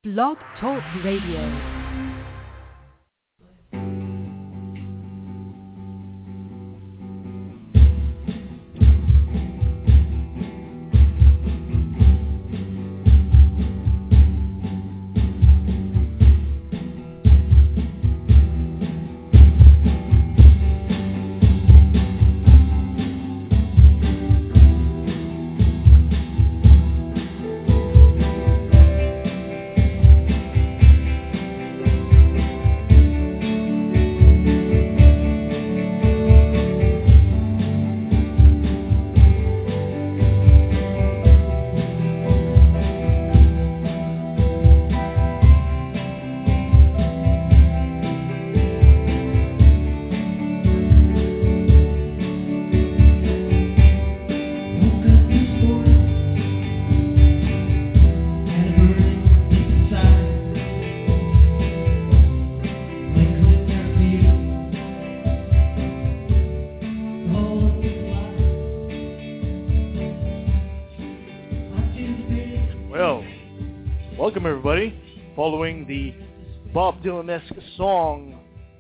Blog Talk Radio. Welcome everybody. Following the Bob Dylan-esque song,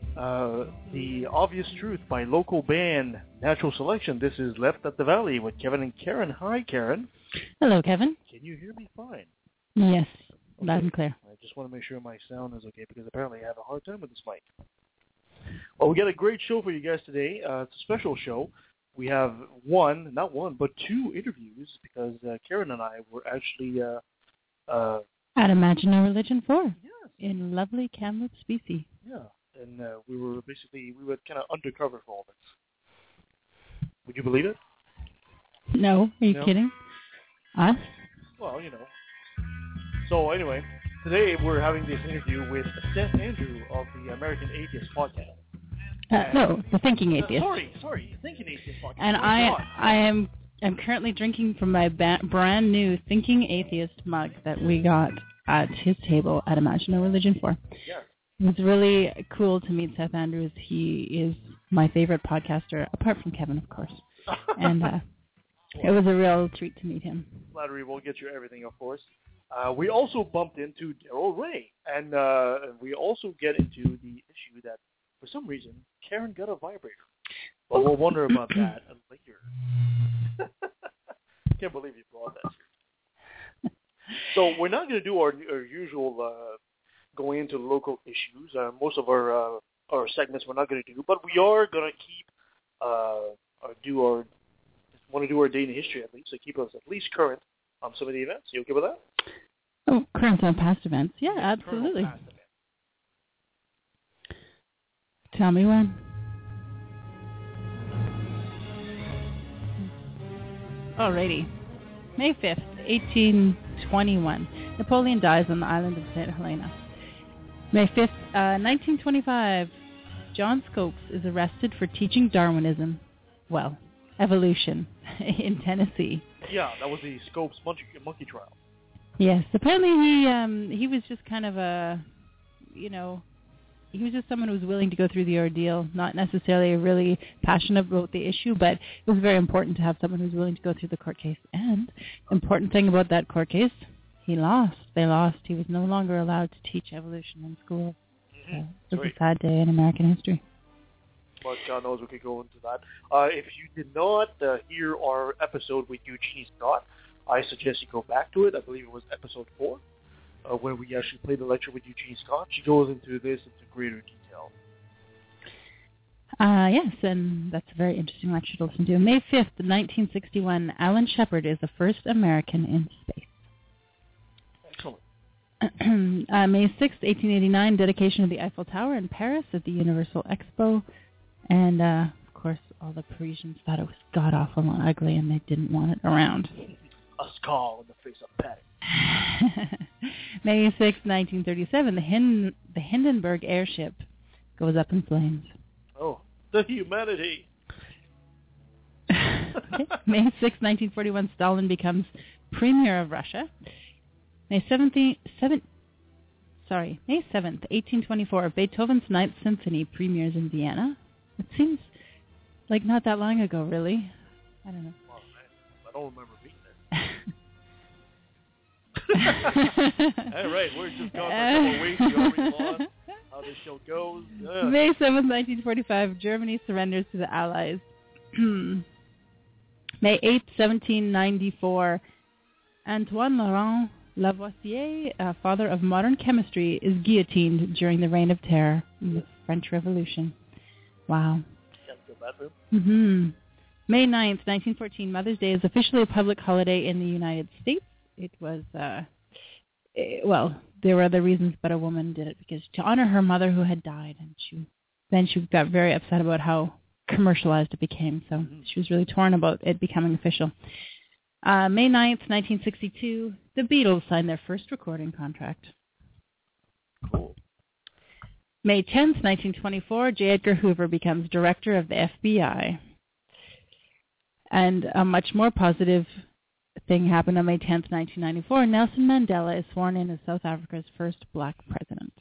The Obvious Truth by local band Natural Selection, this is Left at the Valley with Kevin and Karen. Hi, Karen. Hello, Kevin. Can you hear me fine? Yes, okay. Loud and clear. I just want to make sure my sound is okay because apparently I have a hard time with this mic. Well, we got a great show for you guys today. It's a special show. We have not one, but two interviews because Karen and I were actually... at Imagine No Religion 4. Yes. In lovely Kamloops, BC. Yeah, and we were kind of undercover for all this. Would you believe it? No, are you kidding? Us? Well, you know. So anyway, today we're having this interview with Seth Andrew of the American Atheist Podcast. No, the Thinking Atheist. Sorry, Thinking Atheist Podcast. And I'm currently drinking from my brand new Thinking Atheist mug that we got at his table at Imagine No Religion 4. Yeah. It was really cool to meet Seth Andrews. He is my favorite podcaster, apart from Kevin, of course. And it was a real treat to meet him. Flattery will get you everything, of course. We also bumped into Daryl Ray, and we also get into the issue that, for some reason, Karen got a vibrator. But we'll wonder about that later. Can't believe you brought that here. So we're not going to do our usual going into local issues. Most of our segments we're not going to do, but we are going to keep want to do our day in history at least, so keep us at least current on some of the events. You okay with that? Oh, current on past events. Yeah, absolutely. Past events. Tell me when. Alrighty. May 5th, 1821. Napoleon dies on the island of St. Helena. May 5th, 1925. John Scopes is arrested for teaching Darwinism, evolution, in Tennessee. Yeah, that was the Scopes monkey trial. Yes, apparently he was just kind of he was just someone who was willing to go through the ordeal, not necessarily really passionate about the issue, but it was very important to have someone who was willing to go through the court case. And the important thing about that court case, he lost. They lost. He was no longer allowed to teach evolution in school. Mm-hmm. So it was a sad day in American history. But God knows we could go into that. If you did not hear our episode with Eugenie Scott, I suggest you go back to it. I believe it was episode 4. When we actually played the lecture with Eugenie Scott. She goes into this into greater detail. Yes, and that's a very interesting lecture to listen to. May 5th, 1961, Alan Shepard is the first American in space. Excellent. May 6th, 1889, dedication of the Eiffel Tower in Paris at the Universal Expo. And, of course, all the Parisians thought it was god-awful and ugly, and they didn't want it around. A skull in the face of Patty. May 6, 1937, the Hindenburg airship goes up in flames. Oh, the humanity. Okay. May 6, 1941, Stalin becomes premier of Russia. May 7th, 1824, Beethoven's Ninth Symphony premieres in Vienna. It seems like not that long ago, really. I don't know. Well, I don't remember being there. All right, we're just gone for a couple of weeks. We already lost how this show goes. May 7th, 1945, Germany surrenders to the Allies. May 8th, 1794, Antoine Laurent Lavoisier, father of modern chemistry, is guillotined during the Reign of Terror in the French Revolution. Wow. Can't feel bad for him. Mm-hmm. May 9th, 1914, Mother's Day is officially a public holiday in the United States. It was, well, there were other reasons, but a woman did it because to honor her mother who had died, and she got very upset about how commercialized it became, so she was really torn about it becoming official. May 9th, 1962, the Beatles signed their first recording contract. Cool. May 10th, 1924, J. Edgar Hoover becomes director of the FBI. And a much more positive thing happened on May 10th, 1994. Nelson Mandela is sworn in as South Africa's first black president.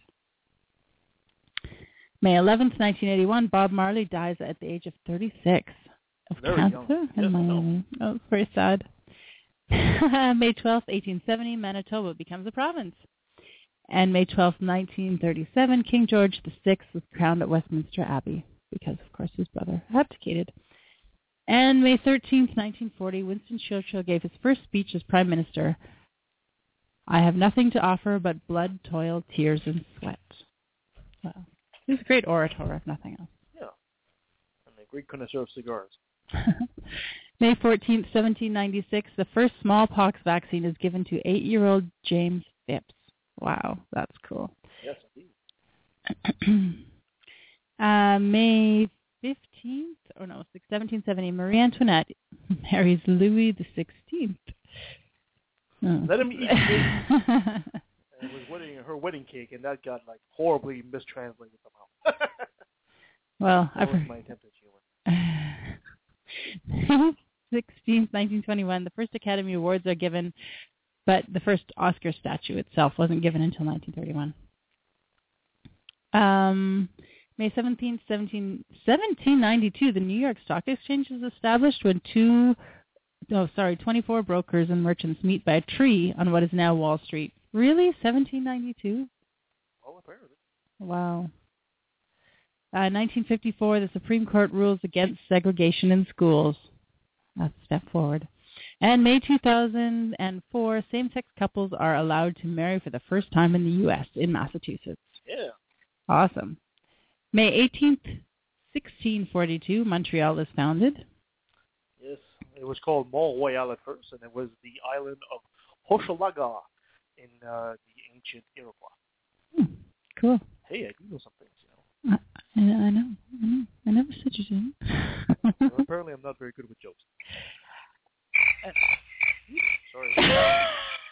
May 11th, 1981, Bob Marley dies at the age of 36 of Very cancer young. in Miami. Oh, it's very sad. May 12th, 1870, Manitoba becomes a province. And May 12th, 1937, King George VI was crowned at Westminster Abbey because, of course, his brother abdicated. And May 13th, 1940, Winston Churchill gave his first speech as Prime Minister. I have nothing to offer but blood, toil, tears, and sweat. Wow. He was a great orator, if nothing else. Yeah. And a great connoisseur of cigars. May 14th, 1796, the first smallpox vaccine is given to 8-year-old James Phipps. Wow, that's cool. Yes, indeed. May 15th, 1770, Marie Antoinette marries Louis XVI. Oh. Let him eat cake. And it was her wedding cake, and that got like horribly mistranslated somehow. Well, that was my attempt at humor. 16th, 1921, the first Academy Awards are given, but the first Oscar statue itself wasn't given until 1931. May 17th, 1792, the New York Stock Exchange was established when 24 brokers and merchants meet by a tree on what is now Wall Street. Really? 1792? Well, apparently. Wow. 1954, the Supreme Court rules against segregation in schools. That's a step forward. And May 2004, same-sex couples are allowed to marry for the first time in the U.S. in Massachusetts. Yeah. Awesome. May 18th, 1642, Montreal is founded. Yes. It was called Mont Royal at first, and it was the island of Hochelaga in the ancient Iroquois. Cool. Hey, I do know some things, you know. I know. I never said you didn't. Well, apparently I'm not very good with jokes. Sorry.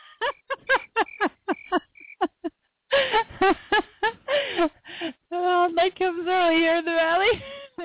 Well, night comes early here in the valley.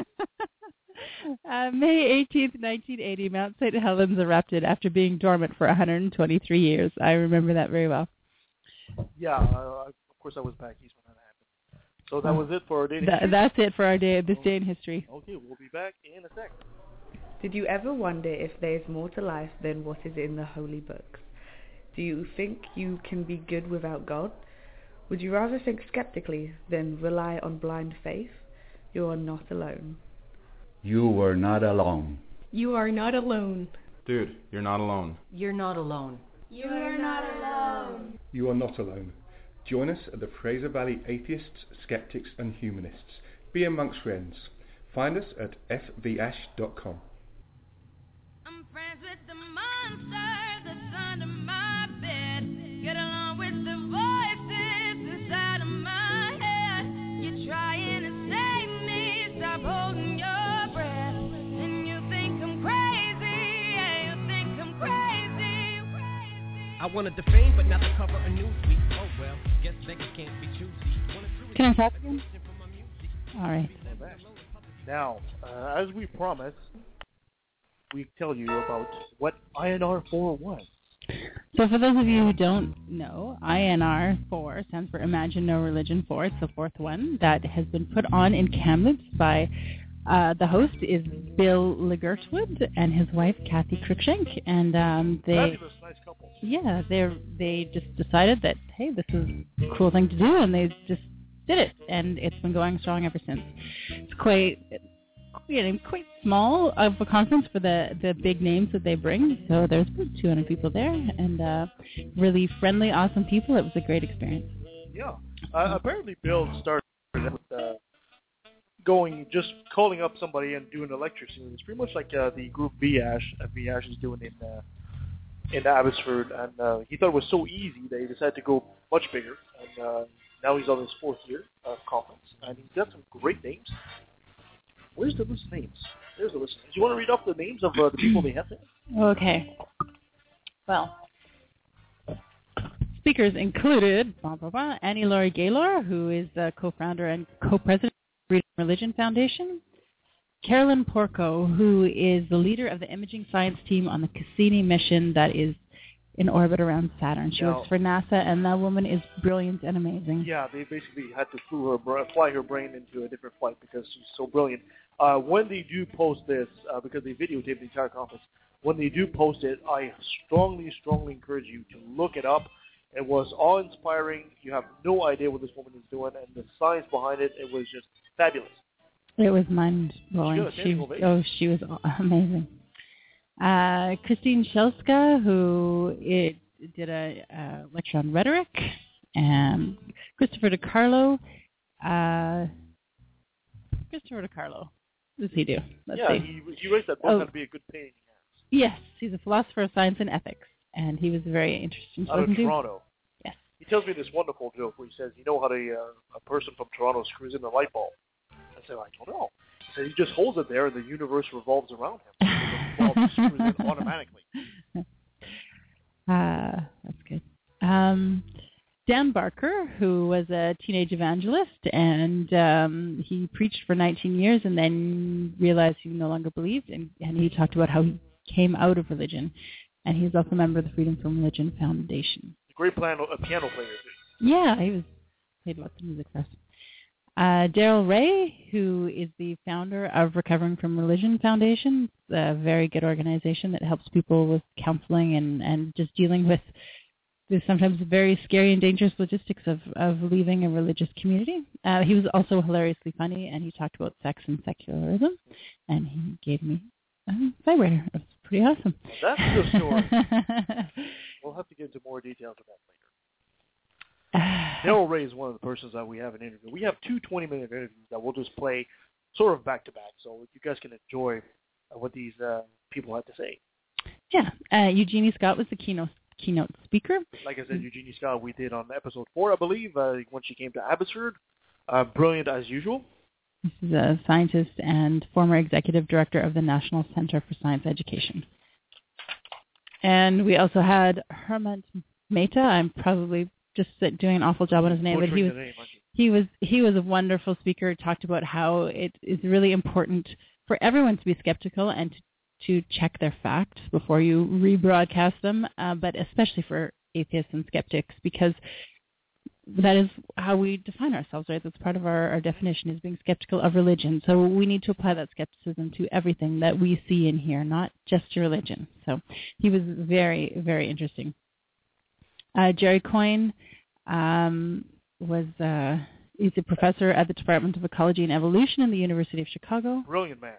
May 18th, 1980, Mount St. Helens erupted after being dormant for 123 years. I remember that very well. Yeah, of course I was back east when that happened. So that was it for our day in history? That's it for our day. This day in history. Okay, we'll be back in a sec. Did you ever wonder if there's more to life than what is in the holy books? Do you think you can be good without God? Would you rather think skeptically than rely on blind faith? You are not alone. You were not alone. You are not alone. Dude, you're not alone. You're not alone. You are not alone. You are not alone. Join us at the Fraser Valley Atheists, Skeptics and Humanists. Be amongst friends. Find us at fvash.com. I'm friends with the monsters that's under my bed. Get along with the voices inside of my head. You're trying to save me, stop holding your breath. And you think I'm crazy, yeah, you think I'm crazy. I wanted the fame, but not the cover of Newsweek. Oh well, guess beggars can't be choosy. Can I talk again? All right. Now, as we promised, we tell you about what INR 4 was. So for those of you who don't know, INR 4 stands for Imagine No Religion 4. It's the fourth one that has been put on in Kamloops by the host is Bill Ligertwood and his wife Kathy Cruikshank, and they Fabulous, nice couple. yeah, they just decided that, hey, this is a cool thing to do, and they just did it, and it's been going strong ever since. It's quite small of a conference for the big names that they bring. So there's about 200 people there, and really friendly, awesome people. It was a great experience. Yeah. Apparently, Bill started with just calling up somebody and doing a lecture series. It's pretty much like the group VASH is doing in Abbotsford, and he thought it was so easy that he decided to go much bigger. And now he's on his 4th year of conference, and he's got some great names. Where's the list of names? There's the list. Do you want to read off the names of the people they have there? Okay. Well, speakers included Annie Laurie Gaylor, who is the co-founder and co-president of Freedom Religion Foundation. Carolyn Porco, who is the leader of the imaging science team on the Cassini mission that is in orbit around Saturn. She works for NASA, and that woman is brilliant and amazing. Yeah, they basically had to fly her brain into a different flight because she's so brilliant. When they do post this, because they videotaped the entire conference, when they do post it, I strongly encourage you to look it up. It was awe-inspiring. You have no idea what this woman is doing, and the science behind it, it was just fabulous. It was mind-blowing. She was amazing. Christine Shelska, who did a lecture on rhetoric, and Christopher DiCarlo. What does he do? Let's see. He writes that book how to be a good pain in the ass. Yes, he's a philosopher of science and ethics, and he was very interesting to out of listen to. Toronto. Yes. He tells me this wonderful joke where he says, you know how a person from Toronto screws in a light bulb? I said, I don't know. He said, he just holds it there and the universe revolves around him. The bulb screws in automatically. That's good. Dan Barker, who was a teenage evangelist, and he preached for 19 years and then realized he no longer believed, and he talked about how he came out of religion, and he's also a member of the Freedom from Religion Foundation. A great piano player, too. Yeah, he played lots of music for us. Daryl Ray, who is the founder of Recovering from Religion Foundation, a very good organization that helps people with counseling and just dealing with the sometimes very scary and dangerous logistics of leaving a religious community. He was also hilariously funny, and he talked about sex and secularism, and he gave me a vibrator. It was pretty awesome. That's the story. We'll have to get into more details of that later. Daryl Ray is one of the persons that we have an interview. We have 2 20-minute interviews that we'll just play sort of back-to-back, so you guys can enjoy what these people had to say. Yeah. Eugenie Scott was the keynote speaker. Like I said, Eugenie Scott, we did on episode 4, I believe, when she came to Abbotsford. Brilliant as usual. This is a scientist and former executive director of the National Center for Science Education. And we also had Herman Mehta. I'm probably just doing an awful job on his name, but he was a wonderful speaker. Talked about how it is really important for everyone to be skeptical and to check their facts before you rebroadcast them, but especially for atheists and skeptics, because that is how we define ourselves, right? That's part of our definition, is being skeptical of religion. So we need to apply that skepticism to everything that we see and hear, not just to religion. So he was very, very interesting. Jerry Coyne he's a professor at the Department of Ecology and Evolution in the University of Chicago. Brilliant man.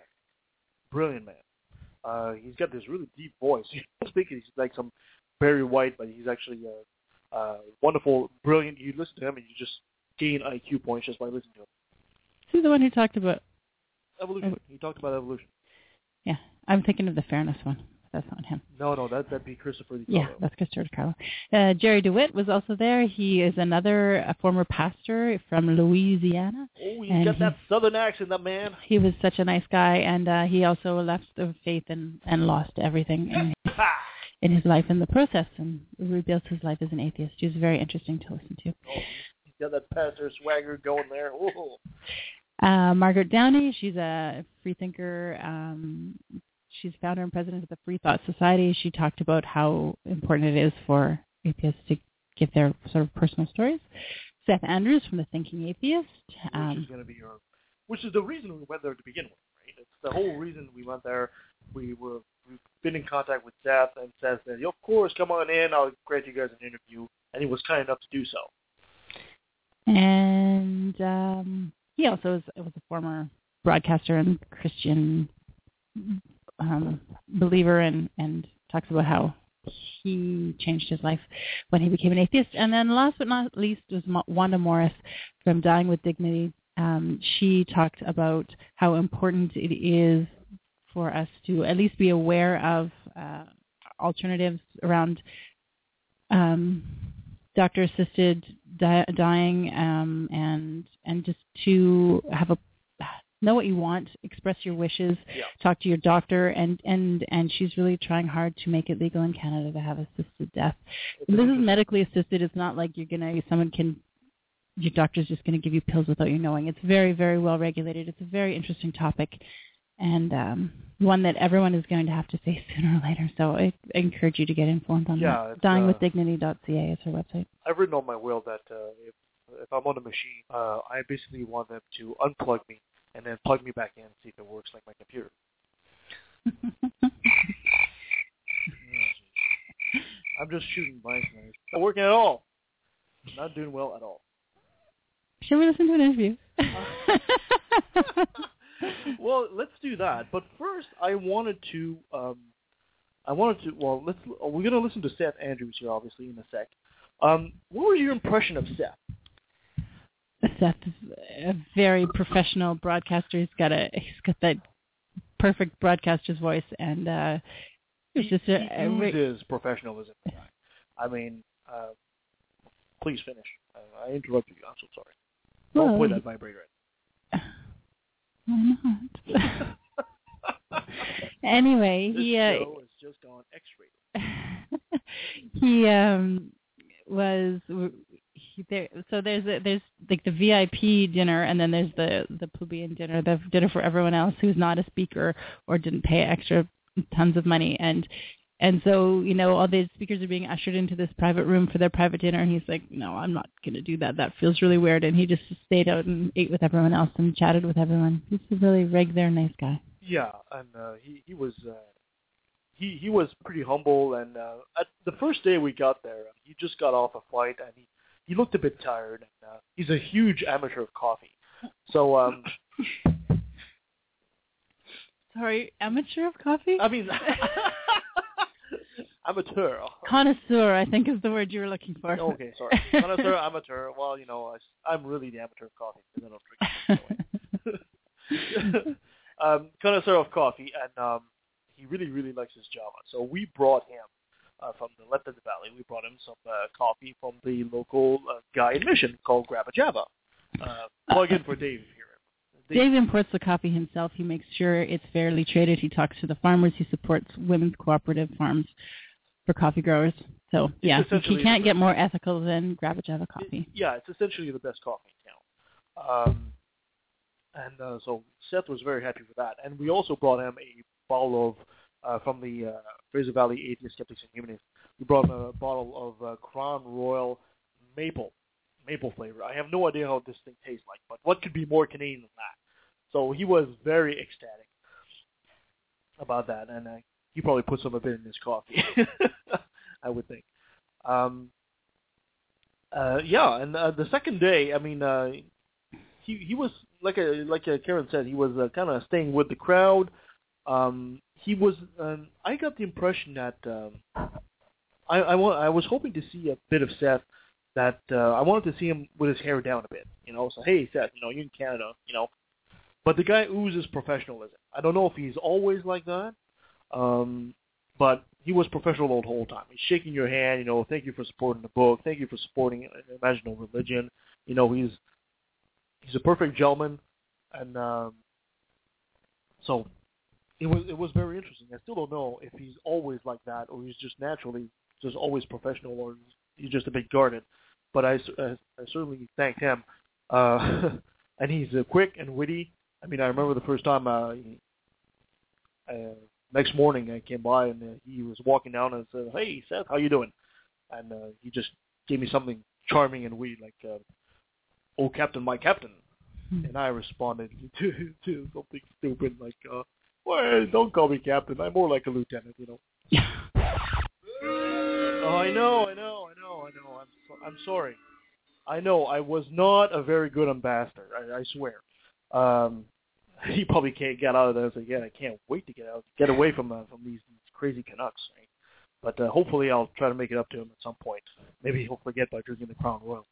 He's got this really deep voice. You don't think he's like some Barry White, but he's actually wonderful, brilliant. You listen to him and you just gain IQ points just by listening to him. He's the one who talked about evolution. He talked about evolution. Yeah, I'm thinking of the fairness one. That's not him. No, that'd be Christopher DiCarlo. Yeah, that's Christopher DiCarlo. Jerry DeWitt was also there. He is a former pastor from Louisiana. Oh, he's got that southern accent, that man. He was such a nice guy, and he also left the faith and lost everything in his life in the process, and rebuilt his life as an atheist. He was very interesting to listen to. Oh, he's got that pastor swagger going there. Margaret Downey, she's a free thinker. She's founder and president of the Free Thought Society. She talked about how important it is for atheists to give their sort of personal stories. Seth Andrews from the Thinking Atheist. Which is the reason we went there to begin with, right? It's the whole reason we went there. We were we've been in contact with Seth, and Seth said, of course, come on in. I'll grant you guys an interview. And he was kind enough to do so. And he also was a former broadcaster and Christian believer, and talks about how he changed his life when he became an atheist. And then last but not least was Wanda Morris from Dying with Dignity. She talked about how important it is for us to at least be aware of alternatives around doctor-assisted dying, and just to know what you want, express your wishes, talk to your doctor, and she's really trying hard to make it legal in Canada to have assisted death. And this is medically assisted. It's not like your doctor's just going to give you pills without you knowing. It's very, very well regulated. It's a very interesting topic, and one that everyone is going to have to face sooner or later. So I encourage you to get informed on that. Dyingwithdignity.ca is her website. I've written on my will that if I'm on a machine, I basically want them to unplug me and then plug me back in and see if it works like my computer. I'm just shooting blanks. Not working at all. Not doing well at all. Shall we listen to an interview? Well, let's do that. But first, we're going to listen to Seth Andrews here, obviously, in a sec. What was your impression of Seth? Seth is a very professional broadcaster. He's got that perfect broadcaster's voice, and it's just he oozes professionalism. I mean, please finish. I interrupted you. I'm so sorry. Don't play that vibrator in. Why not? Anyway, this show has just gone X-rated. He was there. So there's like the VIP dinner, and then there's the plebeian dinner, the dinner for everyone else who's not a speaker or didn't pay extra tons of money, and so, all the speakers are being ushered into this private room for their private dinner, and he's like, no, I'm not going to do that. That feels really weird. And he just stayed out and ate with everyone else and chatted with everyone. He's a really regular, nice guy. Yeah, and he was pretty humble. And at the first day we got there, he just got off a flight, and he looked a bit tired. And he's a huge amateur of coffee. So, sorry, amateur of coffee? I mean... Amateur. Connoisseur, I think, is the word you were looking for. Okay, sorry. Connoisseur, amateur. Well, I'm really the amateur of coffee because I don't drink it. Connoisseur of coffee, and he really, really likes his Java. So we brought him from the left of the valley. We brought him some coffee from the local guy in Mission called Grab a Java. Plug in for Dave here. Dave imports the coffee himself. He makes sure it's fairly traded. He talks to the farmers. He supports women's cooperative farms for coffee growers. So, yeah, he can't get more ethical than Grab a Java coffee. It's essentially the best coffee in town. So Seth was very happy with that. And we also brought him a bottle of, from the Fraser Valley Atheist Skeptics and Humanists, we brought him a bottle of Crown Royal maple flavor. I have no idea how this thing tastes like, but what could be more Canadian than that? So he was very ecstatic about that, and he probably put some of it in his coffee, I would think. And the second day, I mean, he was like Karen said, he was kind of staying with the crowd. He was. I got the impression that I was hoping to see a bit of Seth. That I wanted to see him with his hair down a bit, So hey, Seth, you're in Canada, But the guy oozes professionalism. I don't know if he's always like that. But he was professional the whole time. He's shaking your hand, thank you for supporting the book, thank you for supporting Imaginal Religion. He's a perfect gentleman, and so it was very interesting. I still don't know if he's always like that, or he's just naturally just always professional, or he's just a bit guarded. But I certainly thanked him, and he's quick and witty. I mean, I remember the first time. Next morning, I came by, and he was walking down and said, "Hey, Seth, how you doing?" And he just gave me something charming and witty, like, "Oh, Captain, my Captain." And I responded to something stupid, like, Well, don't call me captain. I'm more like a lieutenant, you know. Oh, I know. I'm sorry. I know I was not a very good ambassador. I swear. He probably can't get out of this again. I can't wait to get away from these crazy Canucks. Right? But hopefully, I'll try to make it up to him at some point. Maybe he'll forget by drinking the Crown Royal.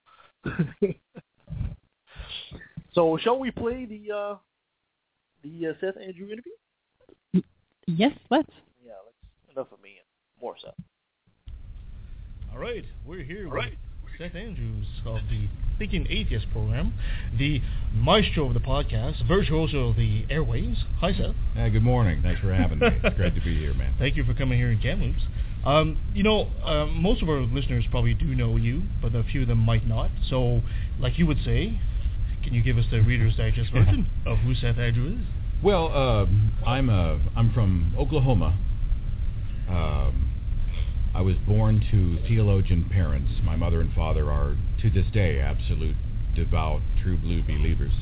So, shall we play the Seth Andrew interview? Yes, let's. Yeah, enough of me and more Seth. All right, we're here with Seth Andrews of the Thinking Atheist program, the maestro of the podcast, virtuoso of the airwaves. Hi, Seth. Good morning. Thanks for having me. It's great to be here, man. Thank you for coming here in Kamloops. Most of our listeners probably do know you, but a few of them might not. So, like you would say, can you give us the Reader's Digest version of who Seth Andrew is? Well, I'm from Oklahoma. I was born to theologian parents. My mother and father are, to this day, absolute, devout, true blue believers.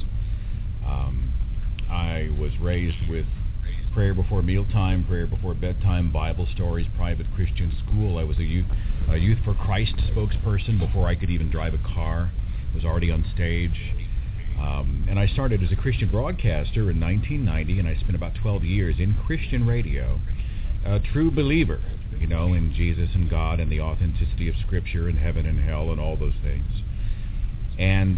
I was raised with prayer before mealtime, prayer before bedtime, Bible stories, private Christian school. I was a Youth for Christ spokesperson before I could even drive a car. I was already on stage. And I started as a Christian broadcaster in 1990, and I spent about 12 years in Christian radio. A true believer, in Jesus and God and the authenticity of Scripture and heaven and hell and all those things. And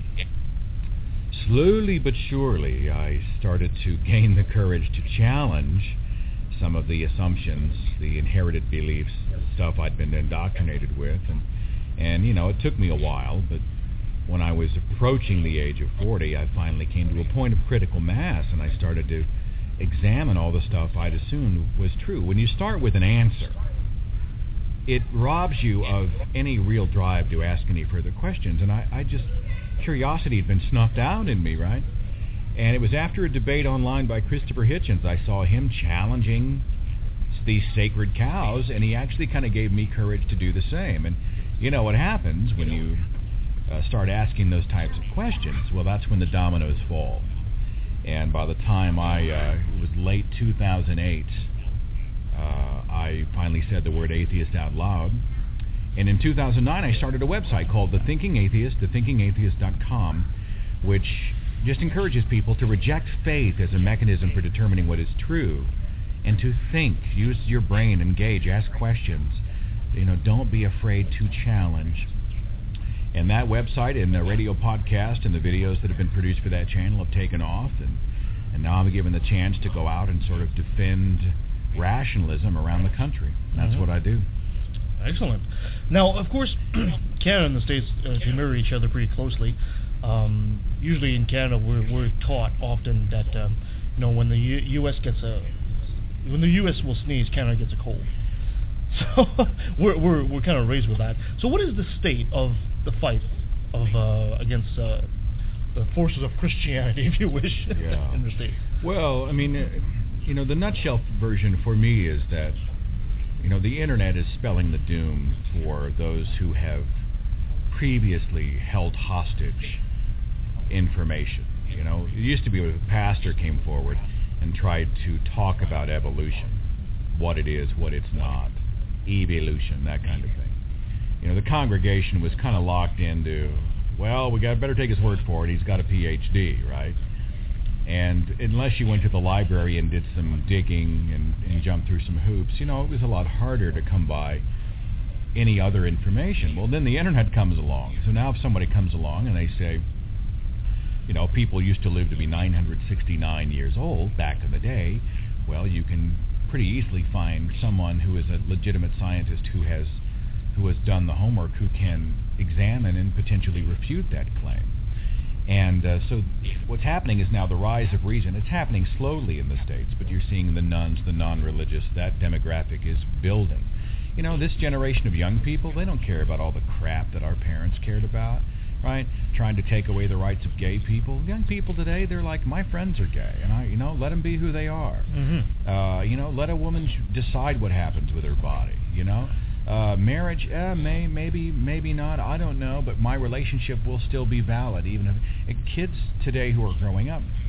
slowly but surely, I started to gain the courage to challenge some of the assumptions, the inherited beliefs, stuff I'd been indoctrinated with. And it took me a while, but when I was approaching the age of 40, I finally came to a point of critical mass, and I started to examine all the stuff I'd assumed was true. When you start with an answer, it robs you of any real drive to ask any further questions, and curiosity had been snuffed out in me, right? And it was after a debate online by Christopher Hitchens, I saw him challenging these sacred cows, and he actually kind of gave me courage to do the same. And what happens when you start asking those types of questions? Well, that's when the dominoes fall. And by the time it was late 2008, I finally said the word atheist out loud. And in 2009, I started a website called The Thinking Atheist, thethinkingatheist.com, which just encourages people to reject faith as a mechanism for determining what is true, and to think, use your brain, engage, ask questions. Don't be afraid to challenge. And that website and the radio podcast and the videos that have been produced for that channel have taken off, and now I'm given the chance to go out and sort of defend rationalism around the country. And that's what I do. Excellent. Now, of course, Canada and the States can mirror each other pretty closely. Usually in Canada, we're taught often that when the U.S. will sneeze, Canada gets a cold. So we're kind of raised with that. So what is the state of the fight of against the forces of Christianity, if you wish, in the States? Well, the nutshell version for me is that the internet is spelling the doom for those who have previously held hostage information. It used to be when a pastor came forward and tried to talk about evolution, what it is, what it's not, evolution, that kind of thing. The congregation was kind of locked into, well, we better take his word for it. He's got a PhD, right? And unless you went to the library and did some digging and jumped through some hoops, it was a lot harder to come by any other information. Well, then the internet comes along. So now if somebody comes along and they say, people used to live to be 969 years old back in the day, well, you can pretty easily find someone who is a legitimate scientist who has done the homework, who can examine and potentially refute that claim. And so what's happening is now the rise of reason. It's happening slowly in the States, but you're seeing the nuns, the non-religious, that demographic is building. This generation of young people, they don't care about all the crap that our parents cared about, right? Trying to take away the rights of gay people. Young people today, they're like, my friends are gay, and let them be who they are. Mm-hmm. Let a woman decide what happens with her body, Marriage, maybe not, I don't know, but my relationship will still be valid. Even if kids today who are growing up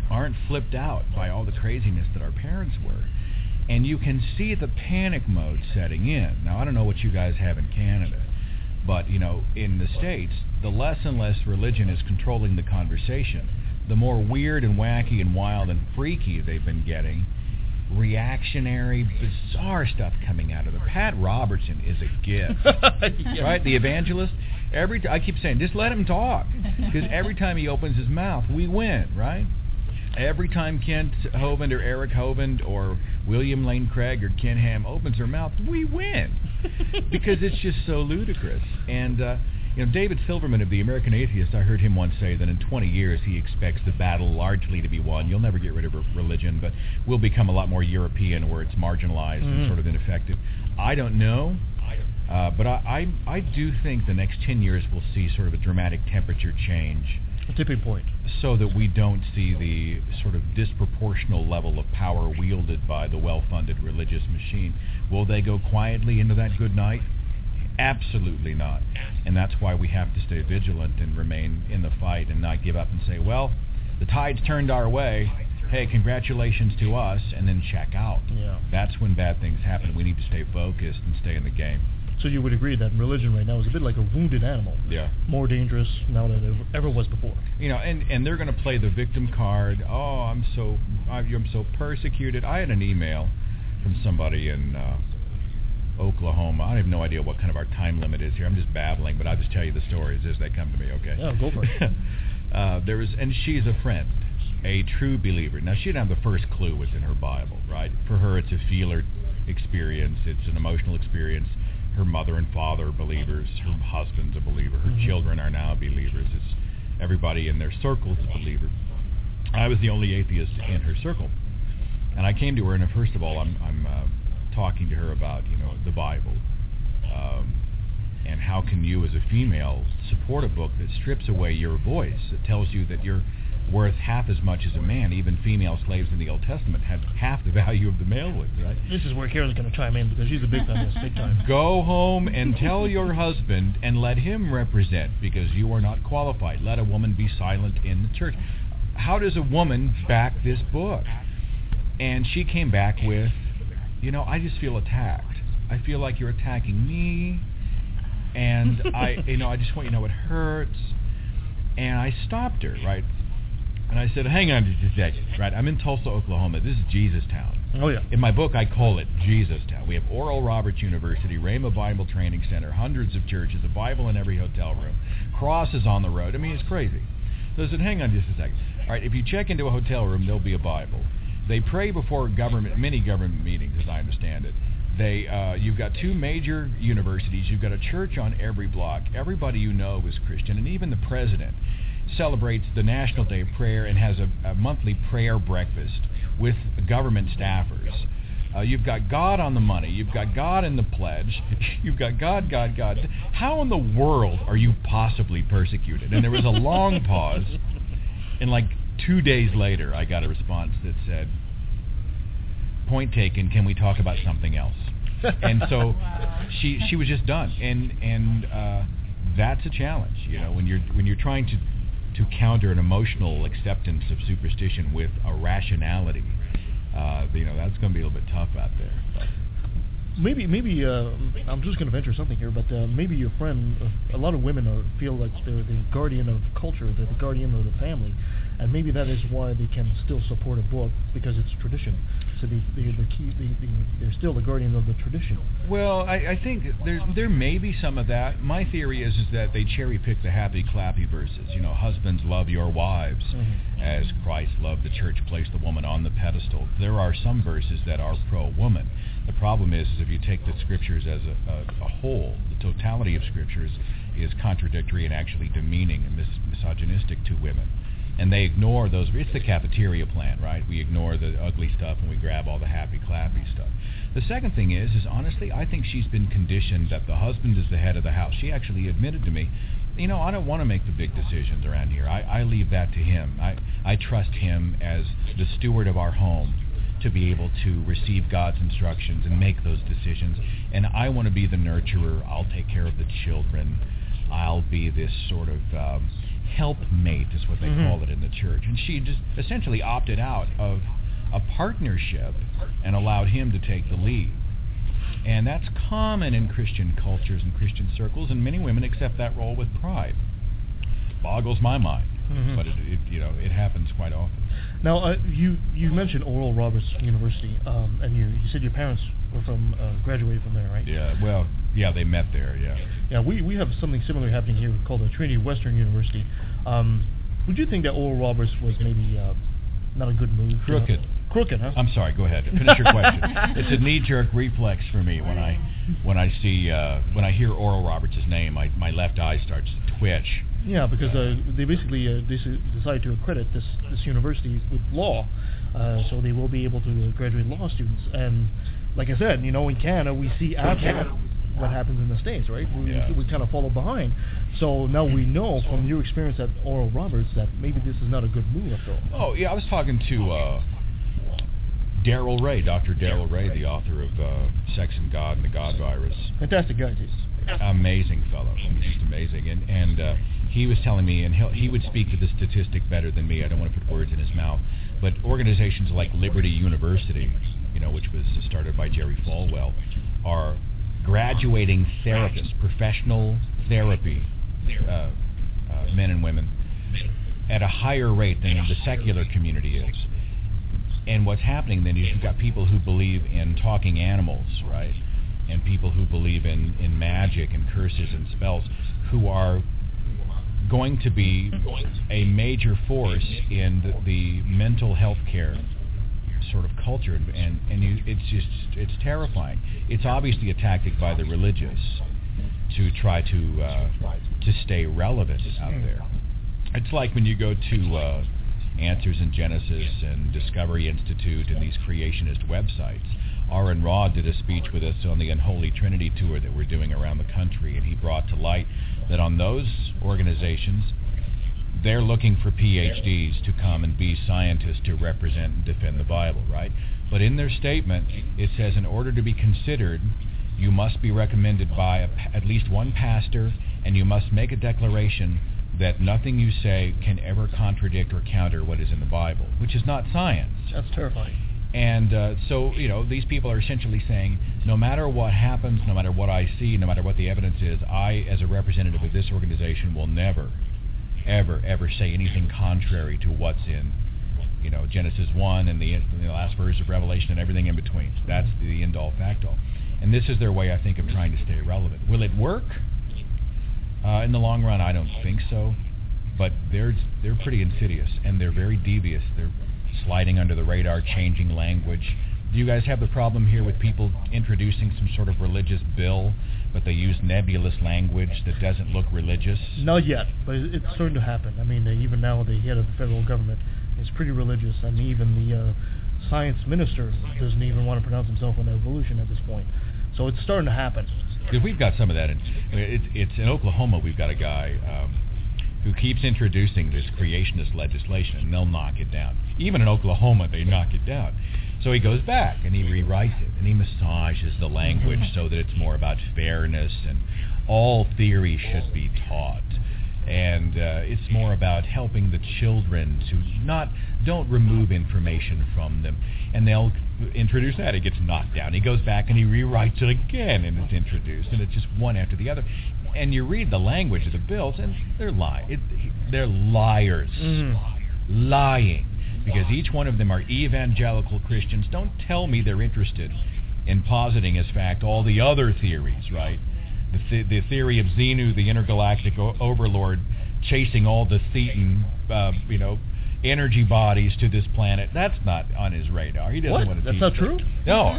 aren't flipped out by all the craziness that our parents were. And you can see the panic mode setting in. Now, I don't know what you guys have in Canada, but, you know, in the States, the less and less religion is controlling the conversation, the more weird and wacky and wild and freaky they've been getting. Reactionary, bizarre stuff coming out of it. Pat Robertson is a gift, right? The evangelist. I keep saying, just let him talk, because every time he opens his mouth, we win, right? Every time Kent Hovind or Eric Hovind or William Lane Craig or Ken Ham opens their mouth, we win, because it's just so ludicrous. And you know, David Silverman of the American Atheist, I heard him once say that in 20 years he expects the battle largely to be won. You'll never get rid of religion, but we'll become a lot more European, where it's marginalized and sort of ineffective. I don't know, but I do think the next 10 years we'll see sort of a dramatic temperature change. A tipping point. So that we don't see the sort of disproportional level of power wielded by the well-funded religious machine. Will they go quietly into that good night? Absolutely not. And that's why we have to stay vigilant and remain in the fight and not give up and say, well, the tide's turned our way. Hey, congratulations to us, and then check out. Yeah. That's when bad things happen. We need to stay focused and stay in the game. So you would agree that religion right now is a bit like a wounded animal. Yeah. More dangerous now than it ever was before. You know, and they're going to play the victim card. Oh, I'm so persecuted. I had an email from somebody in Oklahoma. I have no idea what kind of our time limit is here. I'm just babbling, but I'll just tell you the stories as they come to me, okay? Yeah, go for it. And she's a friend, a true believer. Now, she didn't have the first clue what's in her Bible, right? For her, it's a feeler experience. It's an emotional experience. Her mother and father are believers. Her husband's a believer. Her children are now believers. It's everybody in their circle's a believer. I was the only atheist in her circle. And I came to her, and first of all, I'm talking to her about, you know, the Bible. And how can you as a female support a book that strips away your voice? It tells you that you're worth half as much as a man. Even female slaves in the Old Testament had half the value of the male would, right? This is where Carol's going to chime in, because she's a big feminist, big time. Go home and tell your husband and let him represent, because you are not qualified. Let a woman be silent in the church. How does a woman back this book? And she came back with, you know, I just feel attacked. I feel like you're attacking me, and I just want you to know it hurts. And I stopped her, right? And I said, hang on just a second, right? I'm in Tulsa, Oklahoma. This is Jesus Town. Oh, yeah. In my book, I call it Jesus Town. We have Oral Roberts University, Rhema Bible Training Center, hundreds of churches, a Bible in every hotel room, crosses on the road. I mean, it's crazy. So I said, hang on just a second. All right, if you check into a hotel room, there'll be a Bible. They pray before many government meetings, as I understand it. You've got two major universities. You've got a church on every block. Everybody you know is Christian, and even the president celebrates the National Day of Prayer and has a monthly prayer breakfast with government staffers. You've got God on the money. You've got God in the pledge. You've got God. How in the world are you possibly persecuted? And there was a long pause, and like 2 days later, I got a response that said, point taken, can we talk about something else? And so she was just done. And that's a challenge, you know, when you're trying to counter an emotional acceptance of superstition with a rationality. You know, that's going to be a little bit tough out there. But. Maybe I'm just going to venture something here, but maybe your friend, a lot of women feel like they're the guardian of culture, they're the guardian of the family, and maybe that is why they can still support a book, because it's tradition. So they're still the guardian of the tradition. Well, I think there may be some of that. My theory is that they cherry pick the happy clappy verses. You know, husbands, love your wives, as Christ loved the church, placed the woman on the pedestal. There are some verses that are pro-woman. The problem is if you take the scriptures as a whole, the totality of scriptures is contradictory and actually demeaning and misogynistic to women. And they ignore those. It's the cafeteria plan, right? We ignore the ugly stuff and we grab all the happy clappy stuff. The second thing is honestly, I think she's been conditioned that the husband is the head of the house. She actually admitted to me, you know, I don't want to make the big decisions around here. I leave that to him. I trust him as the steward of our home to be able to receive God's instructions and make those decisions. And I want to be the nurturer. I'll take care of the children. I'll be this sort of helpmate, is what they call it in the church. And she just essentially opted out of a partnership and allowed him to take the lead. And that's common in Christian cultures and Christian circles, and many women accept that role with pride. Boggles my mind, but it happens quite often. Now, you mentioned Oral Roberts University, and you said your parents were graduated from there, right? Yeah, well, yeah, they met there, yeah. Yeah, we have something similar happening here called the Trinity Western University. Would you think that Oral Roberts was maybe not a good move? Crooked. Crooked, huh? I'm sorry. Go ahead. Finish your question. It's a knee-jerk reflex for me when I hear Oral Roberts' name. My left eye starts to twitch. Yeah, because they basically decided to accredit this university with law, so they will be able to graduate law students. And like I said, in Canada we see after what happens in the States, right? We kind of follow behind. So now we know from your experience at Oral Roberts that maybe this is not a good move after all. Oh yeah, I was talking to Darrell Ray, Dr. Darrell Ray, the author of Sex and God and the God Virus. Fantastic guy, too. Amazing fellow. He's just amazing. And he was telling me, and he would speak to the statistic better than me. I don't want to put words in his mouth. But organizations like Liberty University, which was started by Jerry Falwell, are graduating therapists, professional therapy men and women, at a higher rate than the secular community is. And what's happening then is you've got people who believe in talking animals, right? And people who believe in magic and curses and spells, who are going to be a major force in the mental health care sort of culture. And it's terrifying. It's obviously a tactic by the religious to try to stay relevant out there. It's like when you go to Answers in Genesis and Discovery Institute and these creationist websites. Aaron Rod did a speech with us on the Unholy Trinity tour that we're doing around the country, and he brought to light that on those organizations, they're looking for PhDs to come and be scientists to represent and defend the Bible, right? But in their statement, it says in order to be considered, you must be recommended by at least one pastor, and you must make a declaration that nothing you say can ever contradict or counter what is in the Bible, which is not science. That's terrifying. And so, these people are essentially saying, no matter what happens, no matter what I see, no matter what the evidence is, I, as a representative of this organization, will never, ever, ever say anything contrary to what's in, Genesis 1 and the last verse of Revelation and everything in between. That's the end-all, fact-all. And this is their way, I think, of trying to stay relevant. Will it work? In the long run, I don't think so, but they're pretty insidious, and they're very devious. They're sliding under the radar, changing language. Do you guys have the problem here with people introducing some sort of religious bill, but they use nebulous language that doesn't look religious? Not yet, but it's starting to happen. I mean, even now the head of the federal government is pretty religious, and even the science minister doesn't even want to pronounce himself on evolution at this point. So it's starting to happen. Because we've got some of that. It's in Oklahoma. We've got a guy who keeps introducing this creationist legislation, and they'll knock it down. Even in Oklahoma, they knock it down. So he goes back and he rewrites it, and he massages the language so that it's more about fairness and all theory should be taught. And it's more about helping the children to don't remove information from them. And they'll introduce that. It gets knocked down. He goes back and he rewrites it again, and it's introduced. And it's just one after the other. And you read the language of the bills, and they're they're liars. Lying. Because each one of them are evangelical Christians. Don't tell me they're interested in positing as fact all the other theories, right? The theory of Xenu, the intergalactic overlord, chasing all the Thetan, energy bodies to this planet. That's not on his radar. He doesn't want to teach. That's not true? No.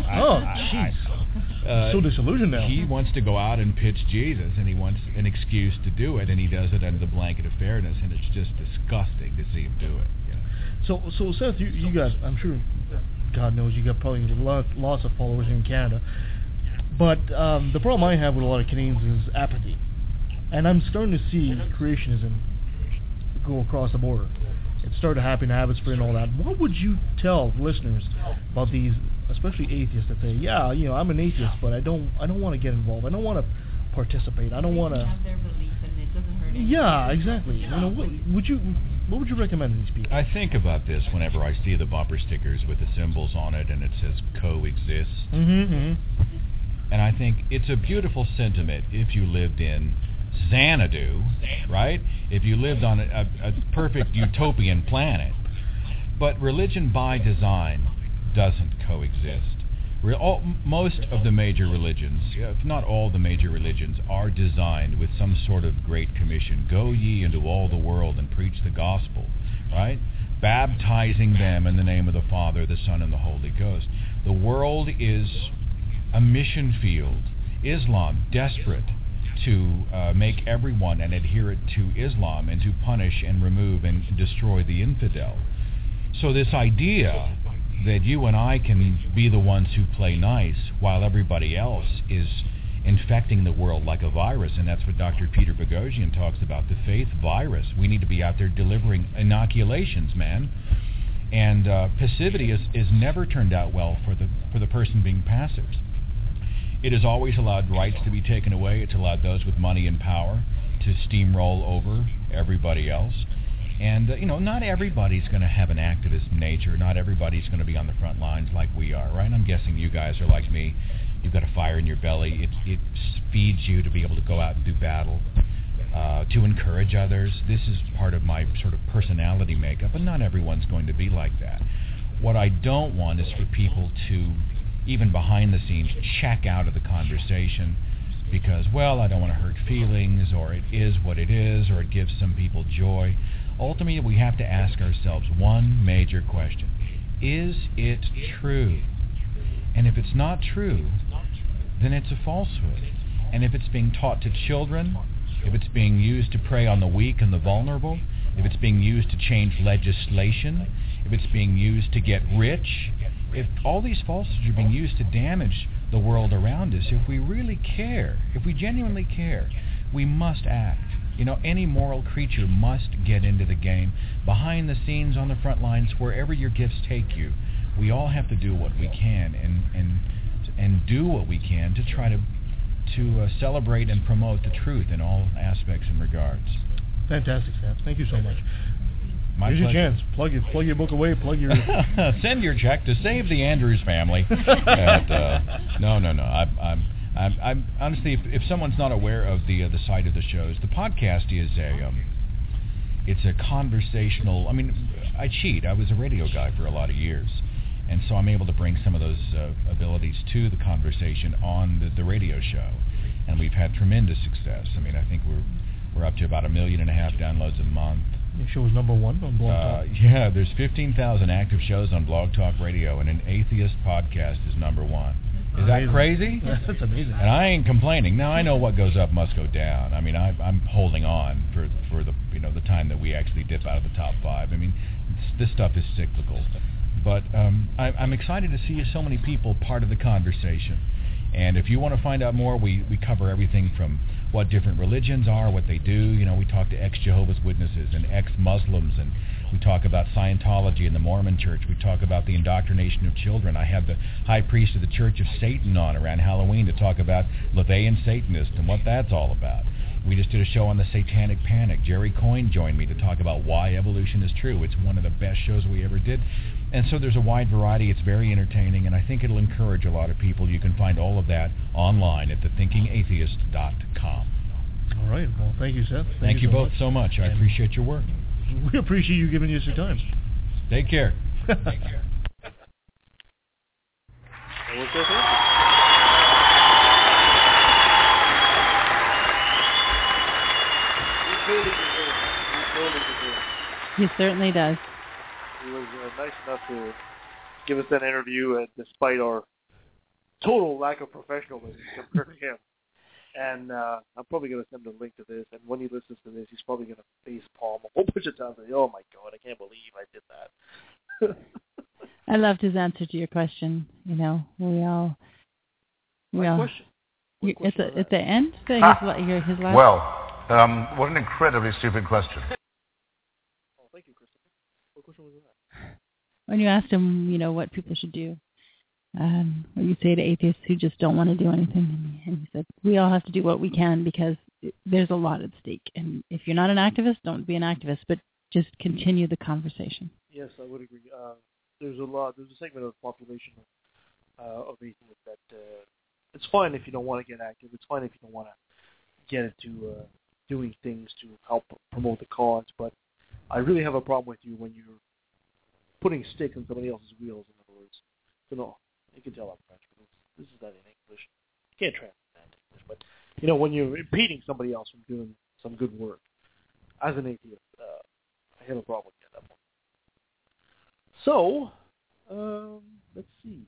Jeez. So disillusioned now. He wants to go out and pitch Jesus, and he wants an excuse to do it, and he does it under the blanket of fairness, and it's just disgusting to see him do it. So Seth, you got, I'm sure, God knows, you got probably lots of followers here in Canada. But the problem I have with a lot of Canadians is apathy. And I'm starting to see creationism go across the border. It started to happen in Abbotsford and all that. What would you tell listeners about these, especially atheists, that say, yeah, I'm an atheist, but I don't want to get involved. I don't want to participate. I don't want to. They have their belief, and it doesn't hurt Yeah, exactly. You know, what would you recommend to these people? I think about this whenever I see the bumper stickers with the symbols on it and it says coexist. Mm-hmm. And I think it's a beautiful sentiment if you lived in Xanadu, right? If you lived on a perfect utopian planet. But religion by design doesn't coexist. Most of the major religions, if not all the major religions, are designed with some sort of great commission. Go ye into all the world and preach the gospel, right? Baptizing them in the name of the Father, the Son, and the Holy Ghost. The world is a mission field. Islam, desperate to make everyone an adherent to Islam and to punish and remove and destroy the infidel. So this idea that you and I can be the ones who play nice while everybody else is infecting the world like a virus, and that's what Dr. Peter Boghossian talks about, the faith virus. We need to be out there delivering inoculations, man. And passivity is never turned out well for the person being passive. It has always allowed rights to be taken away. It's allowed those with money and power to steamroll over everybody else. And, not everybody's going to have an activist nature. Not everybody's going to be on the front lines like we are, right? I'm guessing you guys are like me. You've got a fire in your belly. It feeds you to be able to go out and do battle, to encourage others. This is part of my sort of personality makeup, and not everyone's going to be like that. What I don't want is for people to, even behind the scenes, check out of the conversation because, well, I don't want to hurt feelings, or it is what it is, or it gives some people joy. Ultimately, we have to ask ourselves one major question. Is it true? And if it's not true, then it's a falsehood. And if it's being taught to children, if it's being used to prey on the weak and the vulnerable, if it's being used to change legislation, if it's being used to get rich, if all these falsehoods are being used to damage the world around us, if we really care, if we genuinely care, we must act. Any moral creature must get into the game. Behind the scenes, on the front lines, wherever your gifts take you, we all have to do what we can and do what we can to try to celebrate and promote the truth in all aspects and regards. Fantastic, Sam. Thank you so much. Here's your chance. Plug your book away. Plug your. Send your check to Save the Andrews Family. No. I'm honestly, if someone's not aware of the site of the shows, the podcast is it's a conversational. I mean, I cheat. I was a radio guy for a lot of years, and so I'm able to bring some of those abilities to the conversation on the radio show, and we've had tremendous success. I mean, I think we're up to about 1.5 million downloads a month. Your show is number one on Blog Talk. Yeah, there's 15,000 active shows on Blog Talk Radio, and an atheist podcast is number one. Is that crazy? That's amazing. And I ain't complaining. Now I know what goes up must go down. I mean, I'm holding on for the the time that we actually dip out of the top 5. I mean, this stuff is cyclical. But I'm excited to see so many people part of the conversation. And if you want to find out more, we cover everything from what different religions are, what they do. We talk to ex-Jehovah's Witnesses and ex-Muslims, and we talk about Scientology and the Mormon Church. We talk about the indoctrination of children. I have the high priest of the Church of Satan on around Halloween to talk about LaVeyan Satanists and what that's all about. We just did a show on the Satanic Panic. Jerry Coyne joined me to talk about why evolution is true. It's one of the best shows we ever did. And so there's a wide variety. It's very entertaining, and I think it'll encourage a lot of people. You can find all of that online at thethinkingatheist.com. All right. Well, thank you, Seth. Thank you both so much. I appreciate your work. We appreciate you giving us your time. Take care. Take care. He certainly does. He was nice enough to give us that interview, despite our total lack of professionalism compared to him. And I'm probably going to send him a link to this, and when he listens to this, he's probably going to facepalm a whole bunch of times. Like, oh my God, I can't believe I did that. I loved his answer to your question. We all. Question. At the end? His last. Well, what an incredibly stupid question. Oh, thank you, Christopher. What question was that? When you asked him, what people should do, what you say to atheists who just don't want to do anything. And he said, we all have to do what we can because there's a lot at stake. And if you're not an activist, don't be an activist, but just continue the conversation. Yes, I would agree. There's a segment of the population of atheists that it's fine if you don't want to get active. It's fine if you don't want to get into doing things to help promote the cause. But I really have a problem with you when you're putting sticks in somebody else's wheels, in other words. So no, you can tell I'm French, but this is not in English. You can't translate that into English. But, when you're impeding somebody else from doing some good work, as an atheist, I have a problem with you at that point. So, let's see.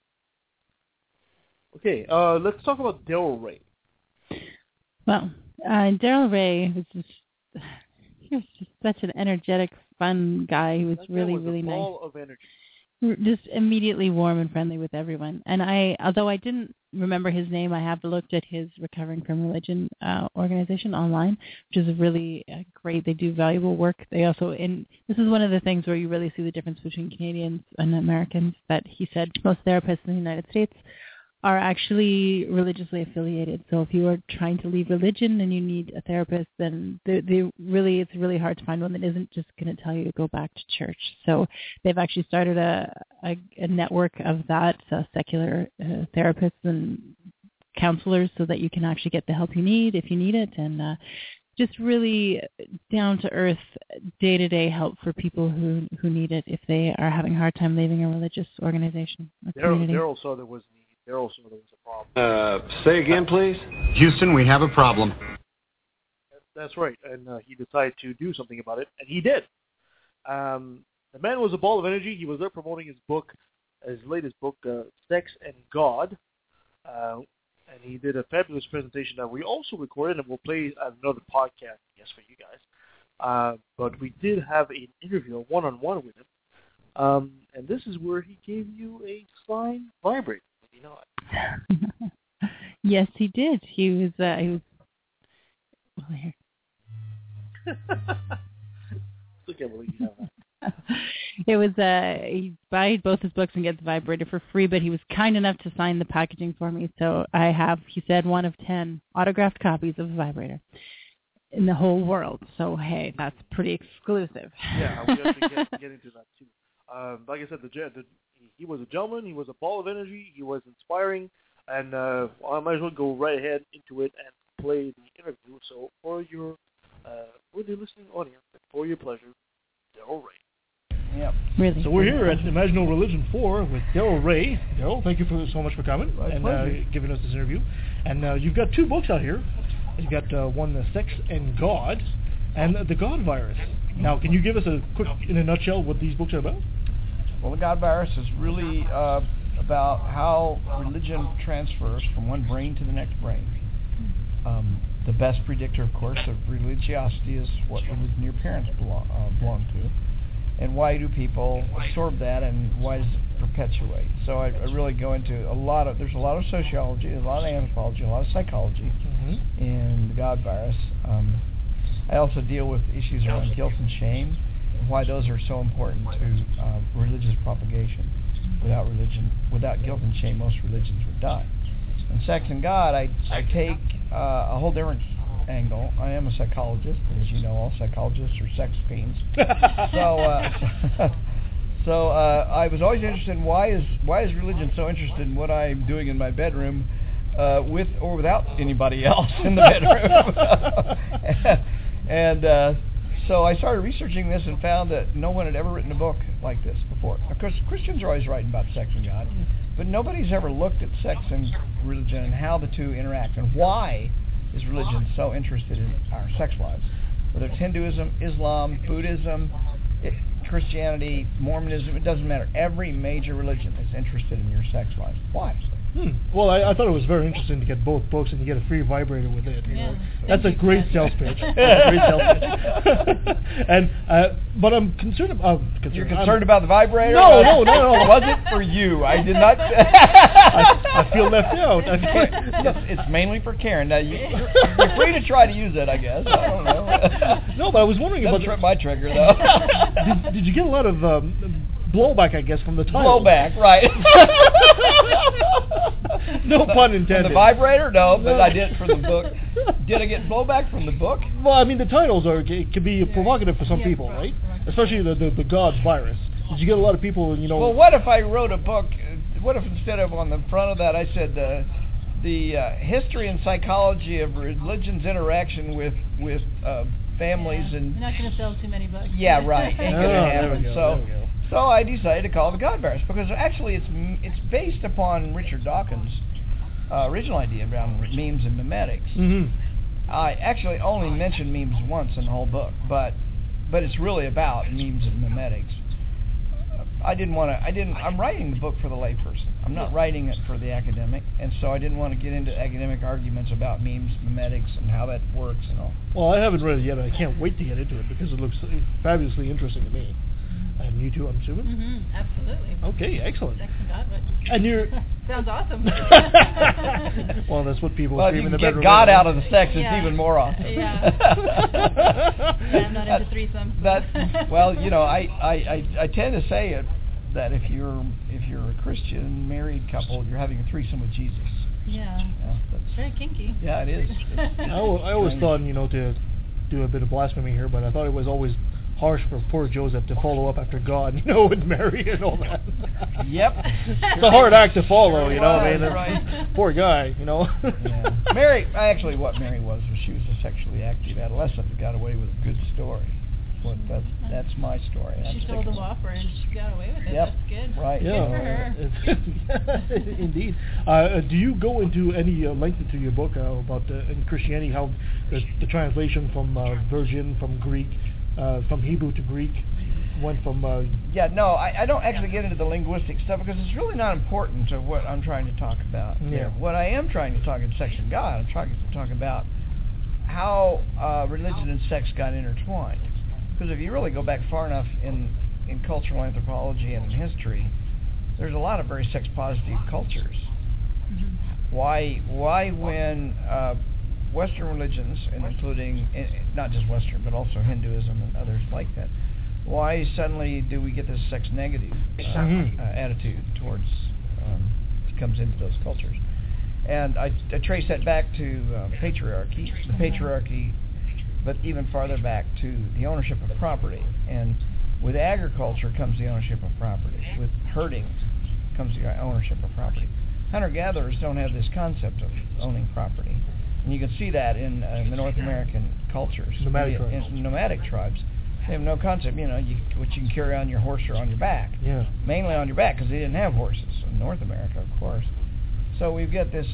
Okay, let's talk about Daryl Ray. Well, Daryl Ray he was just such an energetic, fun guy. He was really nice. Ball of energy. Just immediately warm and friendly with everyone. And although I didn't remember his name, I have looked at his Recovering from Religion organization online, which is really great. They do valuable work. They also, this is one of the things where you really see the difference between Canadians and Americans, that he said most therapists in the United States are actually religiously affiliated. So if you are trying to leave religion and you need a therapist, then it's really hard to find one that isn't just going to tell you to go back to church. So they've actually started a network of that, secular therapists and counselors, so that you can actually get the help you need if you need it, and just really down-to-earth, day-to-day help for people who need it if they are having a hard time leaving a religious organization or community. Daryl saw there was a problem. Say again, please? Houston, we have a problem. That's right, and he decided to do something about it, and he did. The man was a ball of energy. He was there promoting his latest book, Sex and God, and he did a fabulous presentation that we also recorded, and we'll play another podcast, I guess, for you guys. But we did have an interview, a one-on-one with him, and this is where he gave you a slime vibrator. You know it. Yes, he did. He was well, here. I can't believe you have that. It was he buys both his books and gets the vibrator for free, but he was kind enough to sign the packaging for me. So I have, he said, 1 of 10 autographed copies of the vibrator in the whole world. So hey, that's pretty exclusive. Yeah, we have to get into that too. Like I said, he was a gentleman. He was a ball of energy. He was inspiring, and I might as well go right ahead into it and play the interview. So for the listening audience, for your pleasure, Daryl Ray. Yeah. Really. So we're here at Imaginal Religion 4 with Daryl Ray. Daryl, thank you so much for coming and giving us this interview. And you've got 2 books out here. You've got one, Sex and God, and The God Virus. Now, can you give us a quick, in a nutshell, what these books are about? Well, The God Virus is really about how religion transfers from one brain to the next brain. The best predictor, of course, of religiosity is what religion your parents belong to, and why do people absorb that, and why does it perpetuate? So I really go into there's a lot of sociology, there's a lot of anthropology, a lot of psychology in The God Virus. I also deal with issues around guilt and shame, and why those are so important to religious propagation. Without guilt and shame, most religions would die. In Sex and God, I take a whole different angle. I am a psychologist, as you know, all psychologists are sex fiends. So I was always interested in why is religion so interested in what I'm doing in my bedroom, with or without anybody else in the bedroom. And so I started researching this and found that no one had ever written a book like this before. Of course, Christians are always writing about sex and God, but nobody's ever looked at sex and religion and how the two interact, and why is religion so interested in our sex lives. Whether it's Hinduism, Islam, Buddhism, Christianity, Mormonism, it doesn't matter. Every major religion is interested in your sex life. Why? Well, I thought it was very interesting to get both books and you get a free vibrator with it. You know? That's a great sales pitch. And but I'm concerned about. You're concerned about the vibrator? No. It wasn't for you. I did not. I feel left out. It's mainly for Karen. Now you're free to try to use it, I guess. I don't know. No, but I was wondering about my trigger though. Did you get a lot of blowback, I guess, from the title? Blowback, right. No pun intended. From the vibrator? No, but I did it for the book. Did I get blowback from the book? Well, I mean, the titles can be provocative for some people, right? Especially the God's virus. Did you get a lot of people, Well, what if I wrote a book? What if instead of on the front of that I said the history and psychology of religion's interaction with families and... You're not going to sell too many books. Yeah, right. Ain't going to happen. There we go. So I decided to call it the God virus because actually it's based upon Richard Dawkins' original idea around memes and memetics. Mm-hmm. I actually only mentioned memes once in the whole book, but it's really about memes and memetics. I'm writing the book for the layperson. I'm not writing it for the academic, and so I didn't want to get into academic arguments about memes, memetics, and how that works and all. Well, I haven't read it yet, and I can't wait to get into it because it looks fabulously interesting to me. And you too, I'm assuming? Mm-hmm, absolutely. Okay, excellent. Sex and God, but and you're... Sounds awesome. Well, that's what people scream in the bedroom. Well, if you get God out of the sex, it's even more awesome. Yeah. I'm not into threesomes. Well, I tend to say it that if you're a Christian married couple, you're having a threesome with Jesus. Yeah. It's very kinky. Yeah, it is. I always thought, to do a bit of blasphemy here, but I thought it was always harsh for poor Joseph to follow up after God, with Mary and all that. Yep. It's a hard act to follow, Right. Poor guy, Yeah. Mary, actually what Mary was she was a sexually active adolescent who got away with a good story. Well, that's my story. She sold a Whopper and she got away with it. Yep. That's good. Right. Yeah. Good for her. Indeed. Do you go into any length into your book about in Christianity how the translation from Virgin from Greek, from Hebrew to Greek, went from... No, I don't actually get into the linguistic stuff because it's really not important to what I'm trying to talk about. Yeah. What I am trying to talk in Sex and God, I'm trying to talk about how religion and sex got intertwined. Because if you really go back far enough in cultural anthropology and in history, there's a lot of very sex-positive cultures. Mm-hmm. Why when Western religions, and including not just Western, but also Hinduism and others like that, why suddenly do we get this sex-negative attitude towards comes into those cultures? And I trace that back to patriarchy, the patriarchy, but even farther back to the ownership of property. And with agriculture comes the ownership of property. With herding comes the ownership of property. Hunter-gatherers don't have this concept of owning property. And you can see that in the North American cultures. Nomadic tribes. They have no concept, what you can carry on your horse or on your back. Yeah. Mainly on your back because they didn't have horses in North America, of course. So we've got this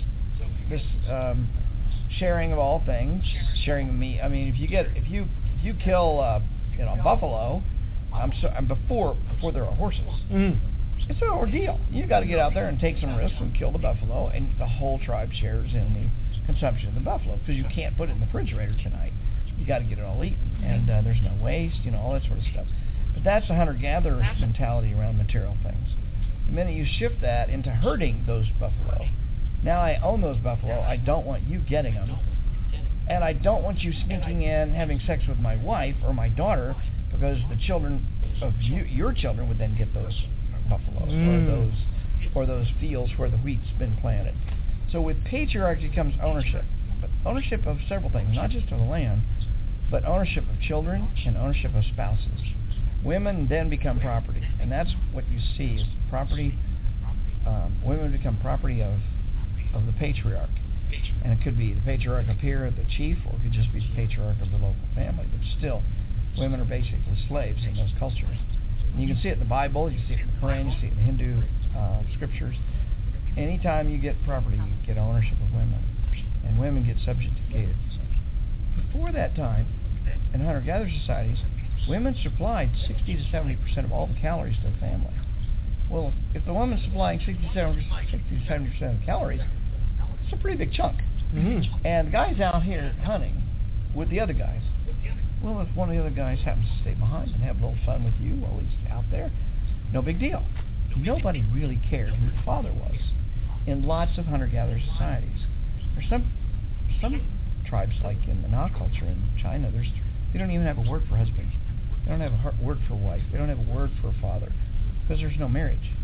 sharing of all things, sharing of meat. I mean, if you kill a buffalo, before there are horses, it's an ordeal. You got to get out there and take some risks and kill the buffalo, and the whole tribe shares in the consumption of the buffalo because you can't put it in the refrigerator tonight. You got to get it all eaten, and there's no waste, all that sort of stuff. But that's the hunter-gatherer mentality around material things. The minute you shift that into herding those buffalo, now I own those buffalo, I don't want you getting them, and I don't want you sneaking in, having sex with my wife or my daughter, because the children of your children would then get those buffaloes or those fields where the wheat's been planted. So with patriarchy comes ownership, but ownership of several things, not just of the land, but ownership of children and ownership of spouses. Women then become property, and that's what you see is property. Women become property of the patriarch, and it could be the patriarch up here, the chief, or it could just be the patriarch of the local family. But still, women are basically slaves in those cultures. And you can see it in the Bible, you see it in the Quran, you see it in the Hindu scriptures. Anytime you get property, you get ownership of women, and women get subjugated. Before that time, in hunter-gatherer societies, women supplied 60 to 70% of all the calories to the family. Well, if the woman's supplying 60 to 70% of the calories, it's a pretty big chunk. Mm-hmm. And the guys out here hunting with the other guys, well, if one of the other guys happens to stay behind and have a little fun with you while he's out there, no big deal. Nobody really cared who the father was in lots of hunter-gatherer societies. There's some tribes, like in the Na culture in China, they don't even have a word for husband. They don't have a word for wife. They don't have a word for a father because there's no marriage.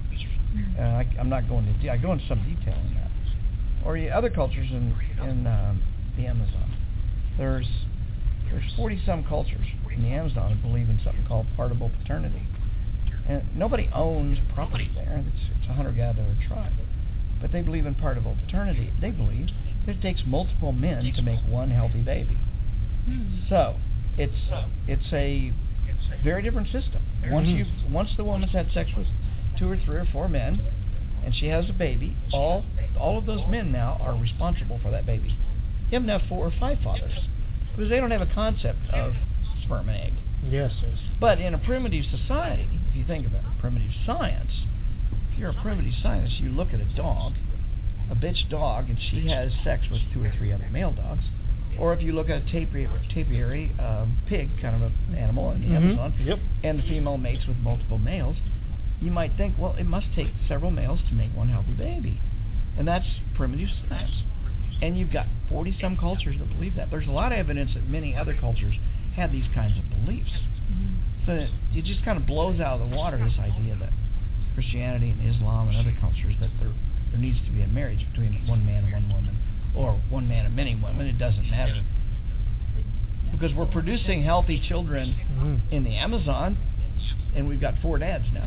I'm not going to. I go into some detail in that. Or other cultures in the Amazon. There's 40-some cultures in the Amazon that believe in something called partible paternity. And nobody owns property there. It's a hunter-gatherer tribe. But they believe in partible paternity. They believe that it takes multiple men to make one healthy baby. So it's a very different system. Once the woman's had sex with 2 or 3 or 4 men, and she has a baby, all of those men now are responsible for that baby. You haven't have 4 or 5 fathers because they don't have a concept of sperm and egg. Yes. But in a primitive society, if you think about primitive science, if you're a primitive scientist, you look at a dog, a bitch dog, and she has sex with 2 or 3 other male dogs. Or if you look at a topiary pig, kind of an animal in the Amazon, and the female mates with multiple males, you might think, well, it must take several males to make one healthy baby. And that's primitive science. And you've got 40-some cultures that believe that. There's a lot of evidence that many other cultures had these kinds of beliefs. So it just kind of blows out of the water this idea that Christianity and Islam and other cultures, that there needs to be a marriage between one man and one woman, or one man and many women. It doesn't matter. Because we're producing healthy children in the Amazon, and we've got 4 dads now.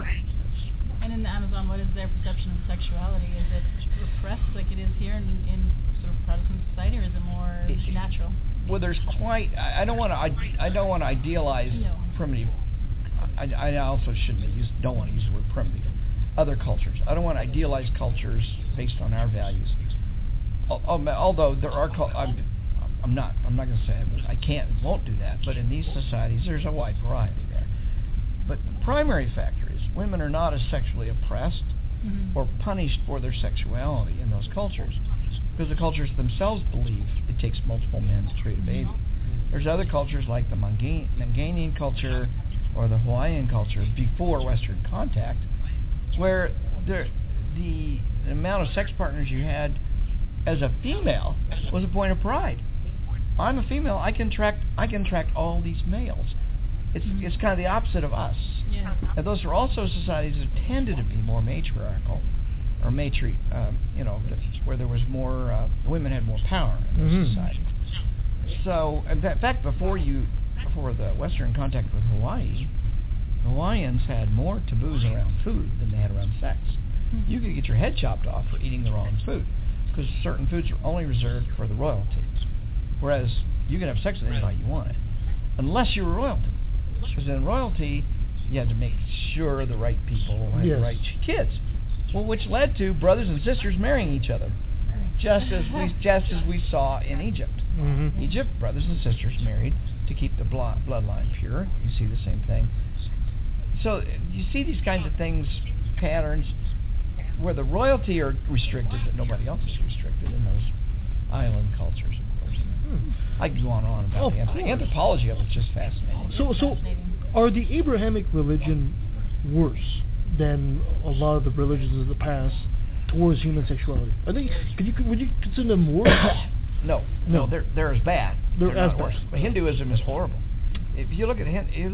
And in the Amazon, what is their perception of sexuality? Is it repressed like it is here in sort of Protestant society, or is it more natural? Well, there's quite. I don't want to idealize primitive. I also don't want to use the word primitive. Other cultures. I don't want to idealize cultures based on our values. Although there are. I'm not going to say I can't and won't do that. But in these societies, there's a wide variety there. But the primary factor is women are not as sexually oppressed or punished for their sexuality in those cultures, because the cultures themselves believe it takes multiple men to create a baby. There's other cultures like the Manganian culture or the Hawaiian culture before Western contact, where the amount of sex partners you had as a female was a point of pride. I'm a female. I can attract all these males. It's kind of the opposite of us. Yeah. And those are also societies that tended to be more matriarchal, or where there was more women had more power in those societies. So, in fact, before the Western contact with Hawaii, Hawaiians had more taboos around food than they had around sex. You could get your head chopped off for eating the wrong food, because certain foods are only reserved for the royalty. Whereas you can have sex with anybody you want, unless you were royalty. Because in royalty, you had to make sure the right people had the right kids. Well, which led to brothers and sisters marrying each other, just as we saw in Egypt. Egypt, brothers and sisters married to keep the bloodline pure. You see the same thing. So you see these kinds of things, patterns, where the royalty are restricted, but nobody else is restricted in those island cultures, of course. I could go on and on about the anthropology of it's just fascinating. So are the Abrahamic religion worse than a lot of the religions of the past towards human sexuality? Would you consider them worse? No, they're as bad. They're as bad. But Hinduism is horrible. If you look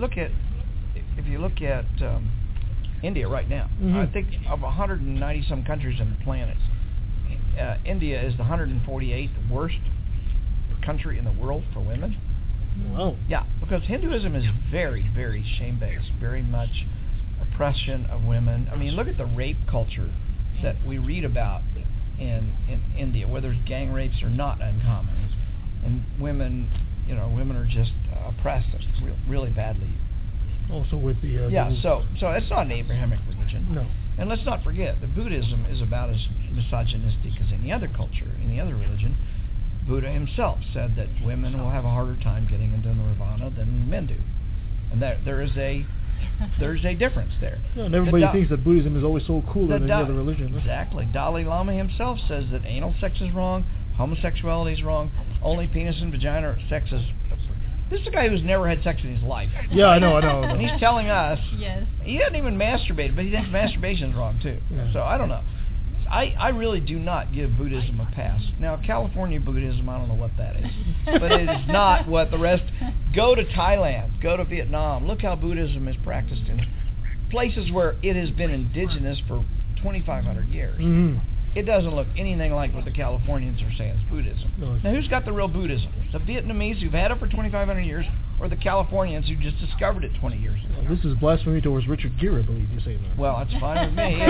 at India right now, I think of 190 some countries on the planet, India is the 148th worst country in the world for women. Wow. Yeah, because Hinduism is very, very shame-based, very much oppression of women. I mean, look at the rape culture that we read about in India, whether gang rapes are not uncommon, and women are just oppressed really badly. Also with the so it's not an Abrahamic religion. No. And let's not forget that Buddhism is about as misogynistic as any other culture, any other religion. Buddha himself said that women will have a harder time getting into nirvana than men do, and there's a difference there. Yeah, and everybody thinks that Buddhism is always so cooler than any other religion. Exactly. Dalai Lama himself says that anal sex is wrong, homosexuality is wrong, only penis and vagina sex is. This is a guy who's never had sex in his life. Yeah, I know. And he's telling us yes. He hasn't even masturbated, but he thinks masturbation's wrong too. Yeah. So I don't know. I really do not give Buddhism a pass. Now, California Buddhism, I don't know what that is. But it is not what the rest... Go to Thailand. Go to Vietnam. Look how Buddhism is practiced in places where it has been indigenous for 2,500 years. Mm-hmm. It doesn't look anything like what the Californians are saying is Buddhism. No. Now, who's got the real Buddhism? The Vietnamese who've had it for 2,500 years, or the Californians who just discovered it 20 years ago? Well, this is blasphemy towards Richard Gere, I believe you say that. Well, that's fine with me.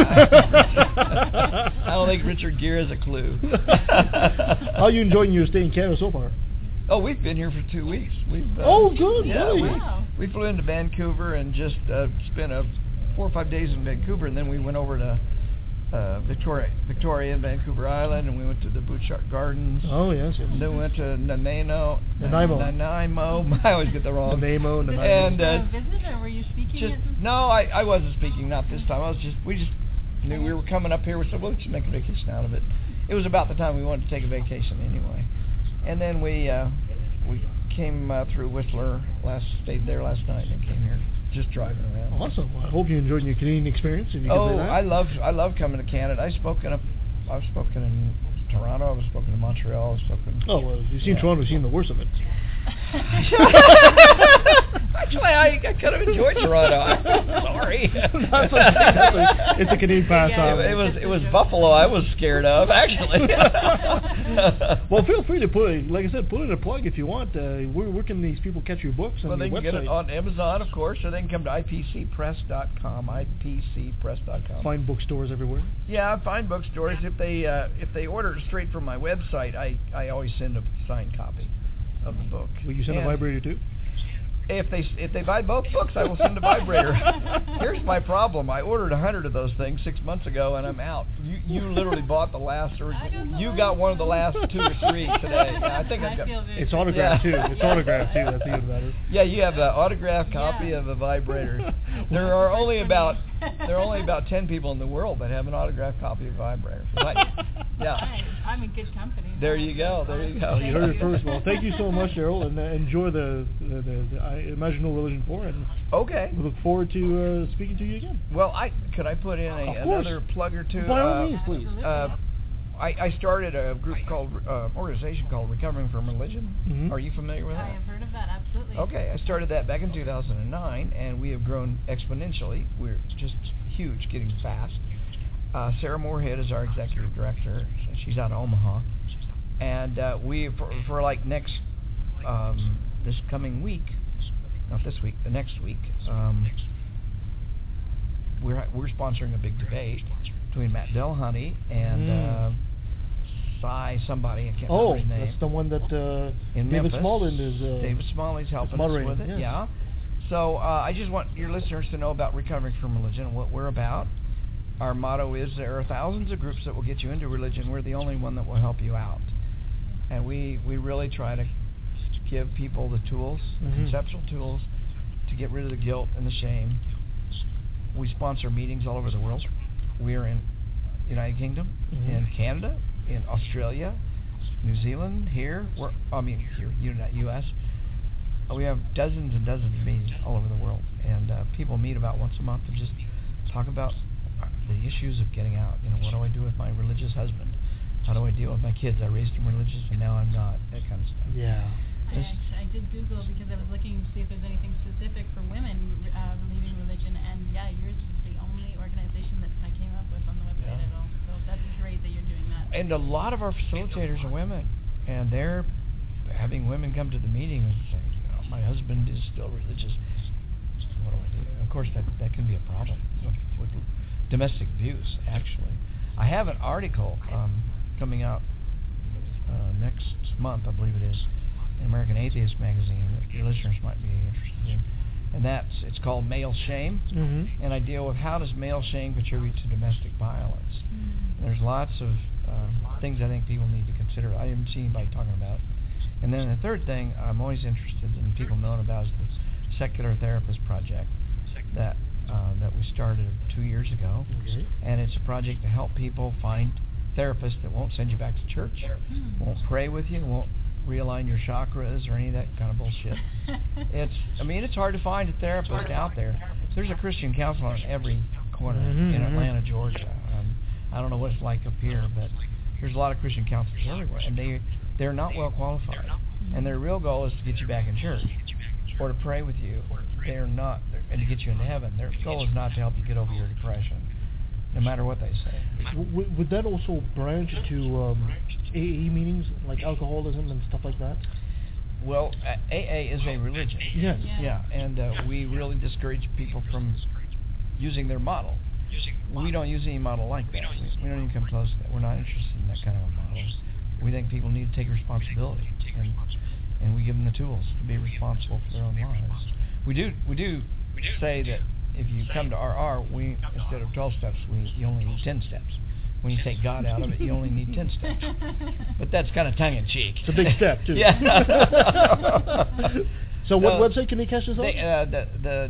I don't think Richard Gere has a clue. How are you enjoying your stay in Canada so far? Oh, we've been here for 2 weeks. Oh, good. Yeah, Really? we flew into Vancouver and just spent 4 or 5 days in Vancouver, and then we went over to Victoria and Vancouver Island, and we went to the Butchart Gardens. Oh, yes. And then we went to Nanaimo. I always get that wrong. Nanaimo. Were And you a visitor? Were you speaking? No, I wasn't speaking. Not this time. We just knew we were coming up here. We said, well, let's just make a vacation out of it. It was about the time we wanted to take a vacation anyway. And then we came through Whistler. Stayed there last night and came here. Just driving around. Awesome. Well, I hope you enjoyed your Canadian experience. If you could say that. I love coming to Canada. I've spoken in Toronto. I've spoken in Montreal. Oh, well, you've seen Toronto. You've seen the worst of it. Actually, I kind of enjoyed Toronto. I'm sorry. It's a Canadian pastime. It was Buffalo I was scared of, actually. Well, feel free to put in a plug if you want. Where can these people catch your books on your website? Well, they can get it on Amazon, of course, or they can come to ipcpress.com, ipcpress.com. Find bookstores everywhere? Yeah, find bookstores. If they order it straight from my website, I always send a signed copy of the book. Will you send a vibrator too? If they buy both books, I will send a vibrator. Here's my problem. I ordered 100 of those things 6 months ago, and I'm out. You literally bought the last, or you got one of the last 2 or 3 today. Yeah, I think I've got. It's autographed too. It's autographed too. That's even better. Yeah, you have an autographed copy of a vibrator. There are only about 10 people in the world that have an autographed copy of a vibrator. Yeah. I'm in good company. There you go. You heard it first. Well, thank you so much, Daryl, and enjoy the I imagine No Religion 4. And okay. We look forward to speaking to you again. Well, could I put in another plug or two? By all means, please. I started a group organization called Recovering from Religion. Mm-hmm. Are you familiar with that? I have heard of that, absolutely. Okay, I started that back in 2009, and we have grown exponentially. We're just huge, getting fast. Sarah Moorhead is our executive director. She's out of Omaha. And we, for like next, this coming week, not this week, the next week, we're sponsoring a big debate between Matt Delhoney and somebody, I can't remember his name. That's the one that in David Memphis. Smallland is David Smalley's helping us with it. Yes. Yeah. So I just want your listeners to know about Recovering from Religion, what we're about. Our motto is there are thousands of groups that will get you into religion. We're the only one that will help you out. And we really try to give people the tools, the conceptual tools, to get rid of the guilt and the shame. We sponsor meetings all over the world. We're in United Kingdom, in Canada, in Australia, New Zealand, here, U.S. We have dozens and dozens of meetings all over the world. And people meet about once a month and just talk about the issues of getting out. What do I do with my religious husband? How do I deal with my kids? I raised them religious and now I'm not. That kind of stuff. Yeah. I did Google because I was looking to see if there's anything specific for women leaving religion, and yours is the only organization that I came up with on the website at all. So that's great that you're doing that. And a lot of our facilitators are women, and they're having women come to the meeting and say, my husband is still religious. What do I do? Of course, that can be a problem with domestic abuse, actually. I have an article coming out next month, I believe it is, in American Atheist magazine that your listeners might be interested in. And it's called Male Shame. And I deal with how does male shame contribute to domestic violence. There's lots of things I think people need to consider. I haven't seen anybody talking about it. And then the third thing I'm always interested in people knowing about is the Secular Therapist Project that we started 2 years ago. And it's a project to help people find therapists that won't send you back to church, won't pray with you, won't realign your chakras or any of that kind of bullshit. It's hard to find a therapist out there. There's a Christian counselor in every corner in Atlanta, Georgia. I don't know what it's like up here, but there's a lot of Christian counselors everywhere, and they're not well qualified. And their real goal is to get you back in church. or to pray with you, they're not, and to get you into heaven. Their goal is not to help you get over your depression, no matter what they say. Would that also branch to AA meetings, like alcoholism and stuff like that? Well, AA is a religion. Yes. Yeah, and we really discourage people from using their model. We don't use any model like that. We don't even come close to that. We're not interested in that kind of a model. We think people need to take responsibility, and we give them the tools to be responsible for their own lives. We do say that if you come to RR, we, instead of 12 steps, you only need 10 steps. When you take God out of it, you only need 10 steps. But that's kind of tongue-in-cheek. It's a big step, too. Yeah. So what website can they catch this on? The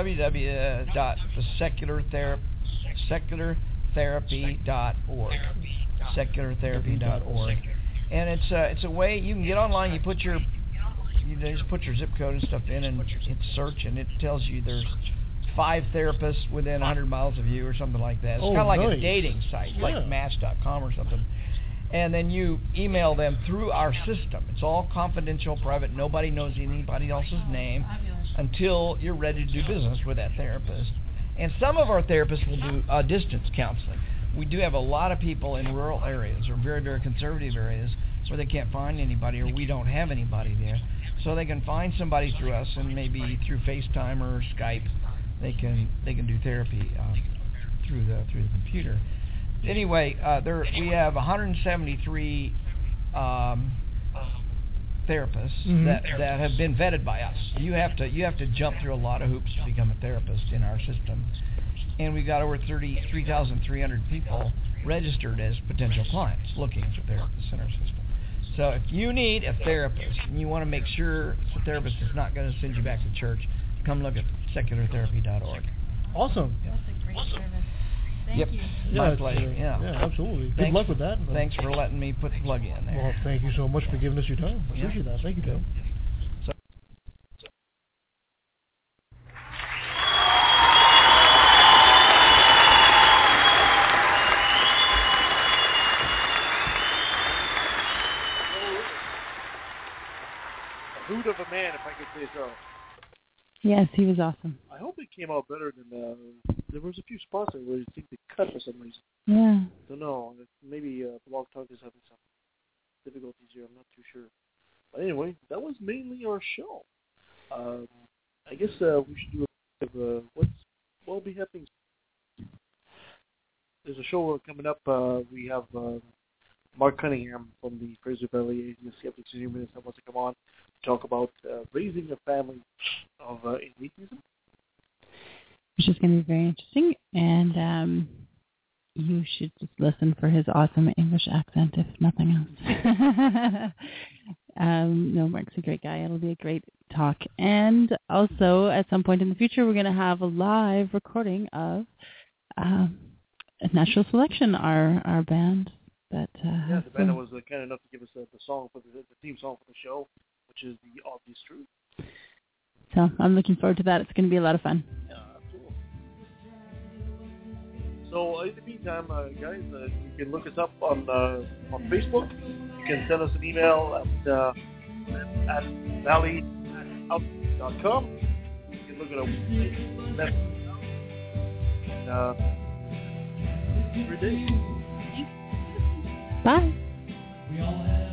www.seculartherapy.org. Seculartherapy.org. And it's a way you can get online. You just put your zip code and stuff in, and hit search, and it tells you there's 5 therapists within 100 miles of you or something like that. It's kind of like a dating site, like Match.com or something. And then you email them through our system. It's all confidential, private. Nobody knows anybody else's name until you're ready to do business with that therapist. And some of our therapists will do distance counseling. We do have a lot of people in rural areas or very, very conservative areas where they can't find anybody, or we don't have anybody there. So they can find somebody through us, and maybe through FaceTime or Skype, they can do therapy through the computer. Anyway, we have 173 therapists that have been vetted by us. You have to jump through a lot of hoops to become a therapist in our system, and we've got over 3,300 people registered as potential clients looking for therapists in our system. So if you need a therapist and you want to make sure the therapist is not going to send you back to church, come look at seculartherapy.org. Awesome. Yeah. That's a great service. Yep. My pleasure. Yeah, absolutely. Good luck with that. Thanks for letting me put the plug in there. Well, thank you so much for giving us your time. I appreciate that. Thank you, Joe. Hoot of a man, if I could say so. Yes, he was awesome. I hope it came out better than there was a few spots where you think they cut for some reason. Yeah. Don't know. Maybe Blog Talk is having some difficulties here. I'm not too sure. But anyway, that was mainly our show. I guess we should do a bit of what will be happening. There's a show coming up. We have Mark Cunningham from the Fraser Valley Atheist Skeptics and Humanists that wants to come on to talk about raising a family of atheism. Which is going to be very interesting, and you should just listen for his awesome English accent, if nothing else. No, Mark's a great guy. It'll be a great talk. And also, at some point in the future, we're going to have a live recording of Natural Selection, our band. The band that was kind enough to give us the song for the theme song for the show, which is The Obvious Truth. So I'm looking forward to that. It's going to be a lot of fun. Yeah, absolutely. So in the meantime, guys, you can look us up on Facebook. You can send us an email at valley@outlook.com. You can look at our website. Every day. Bye. We all have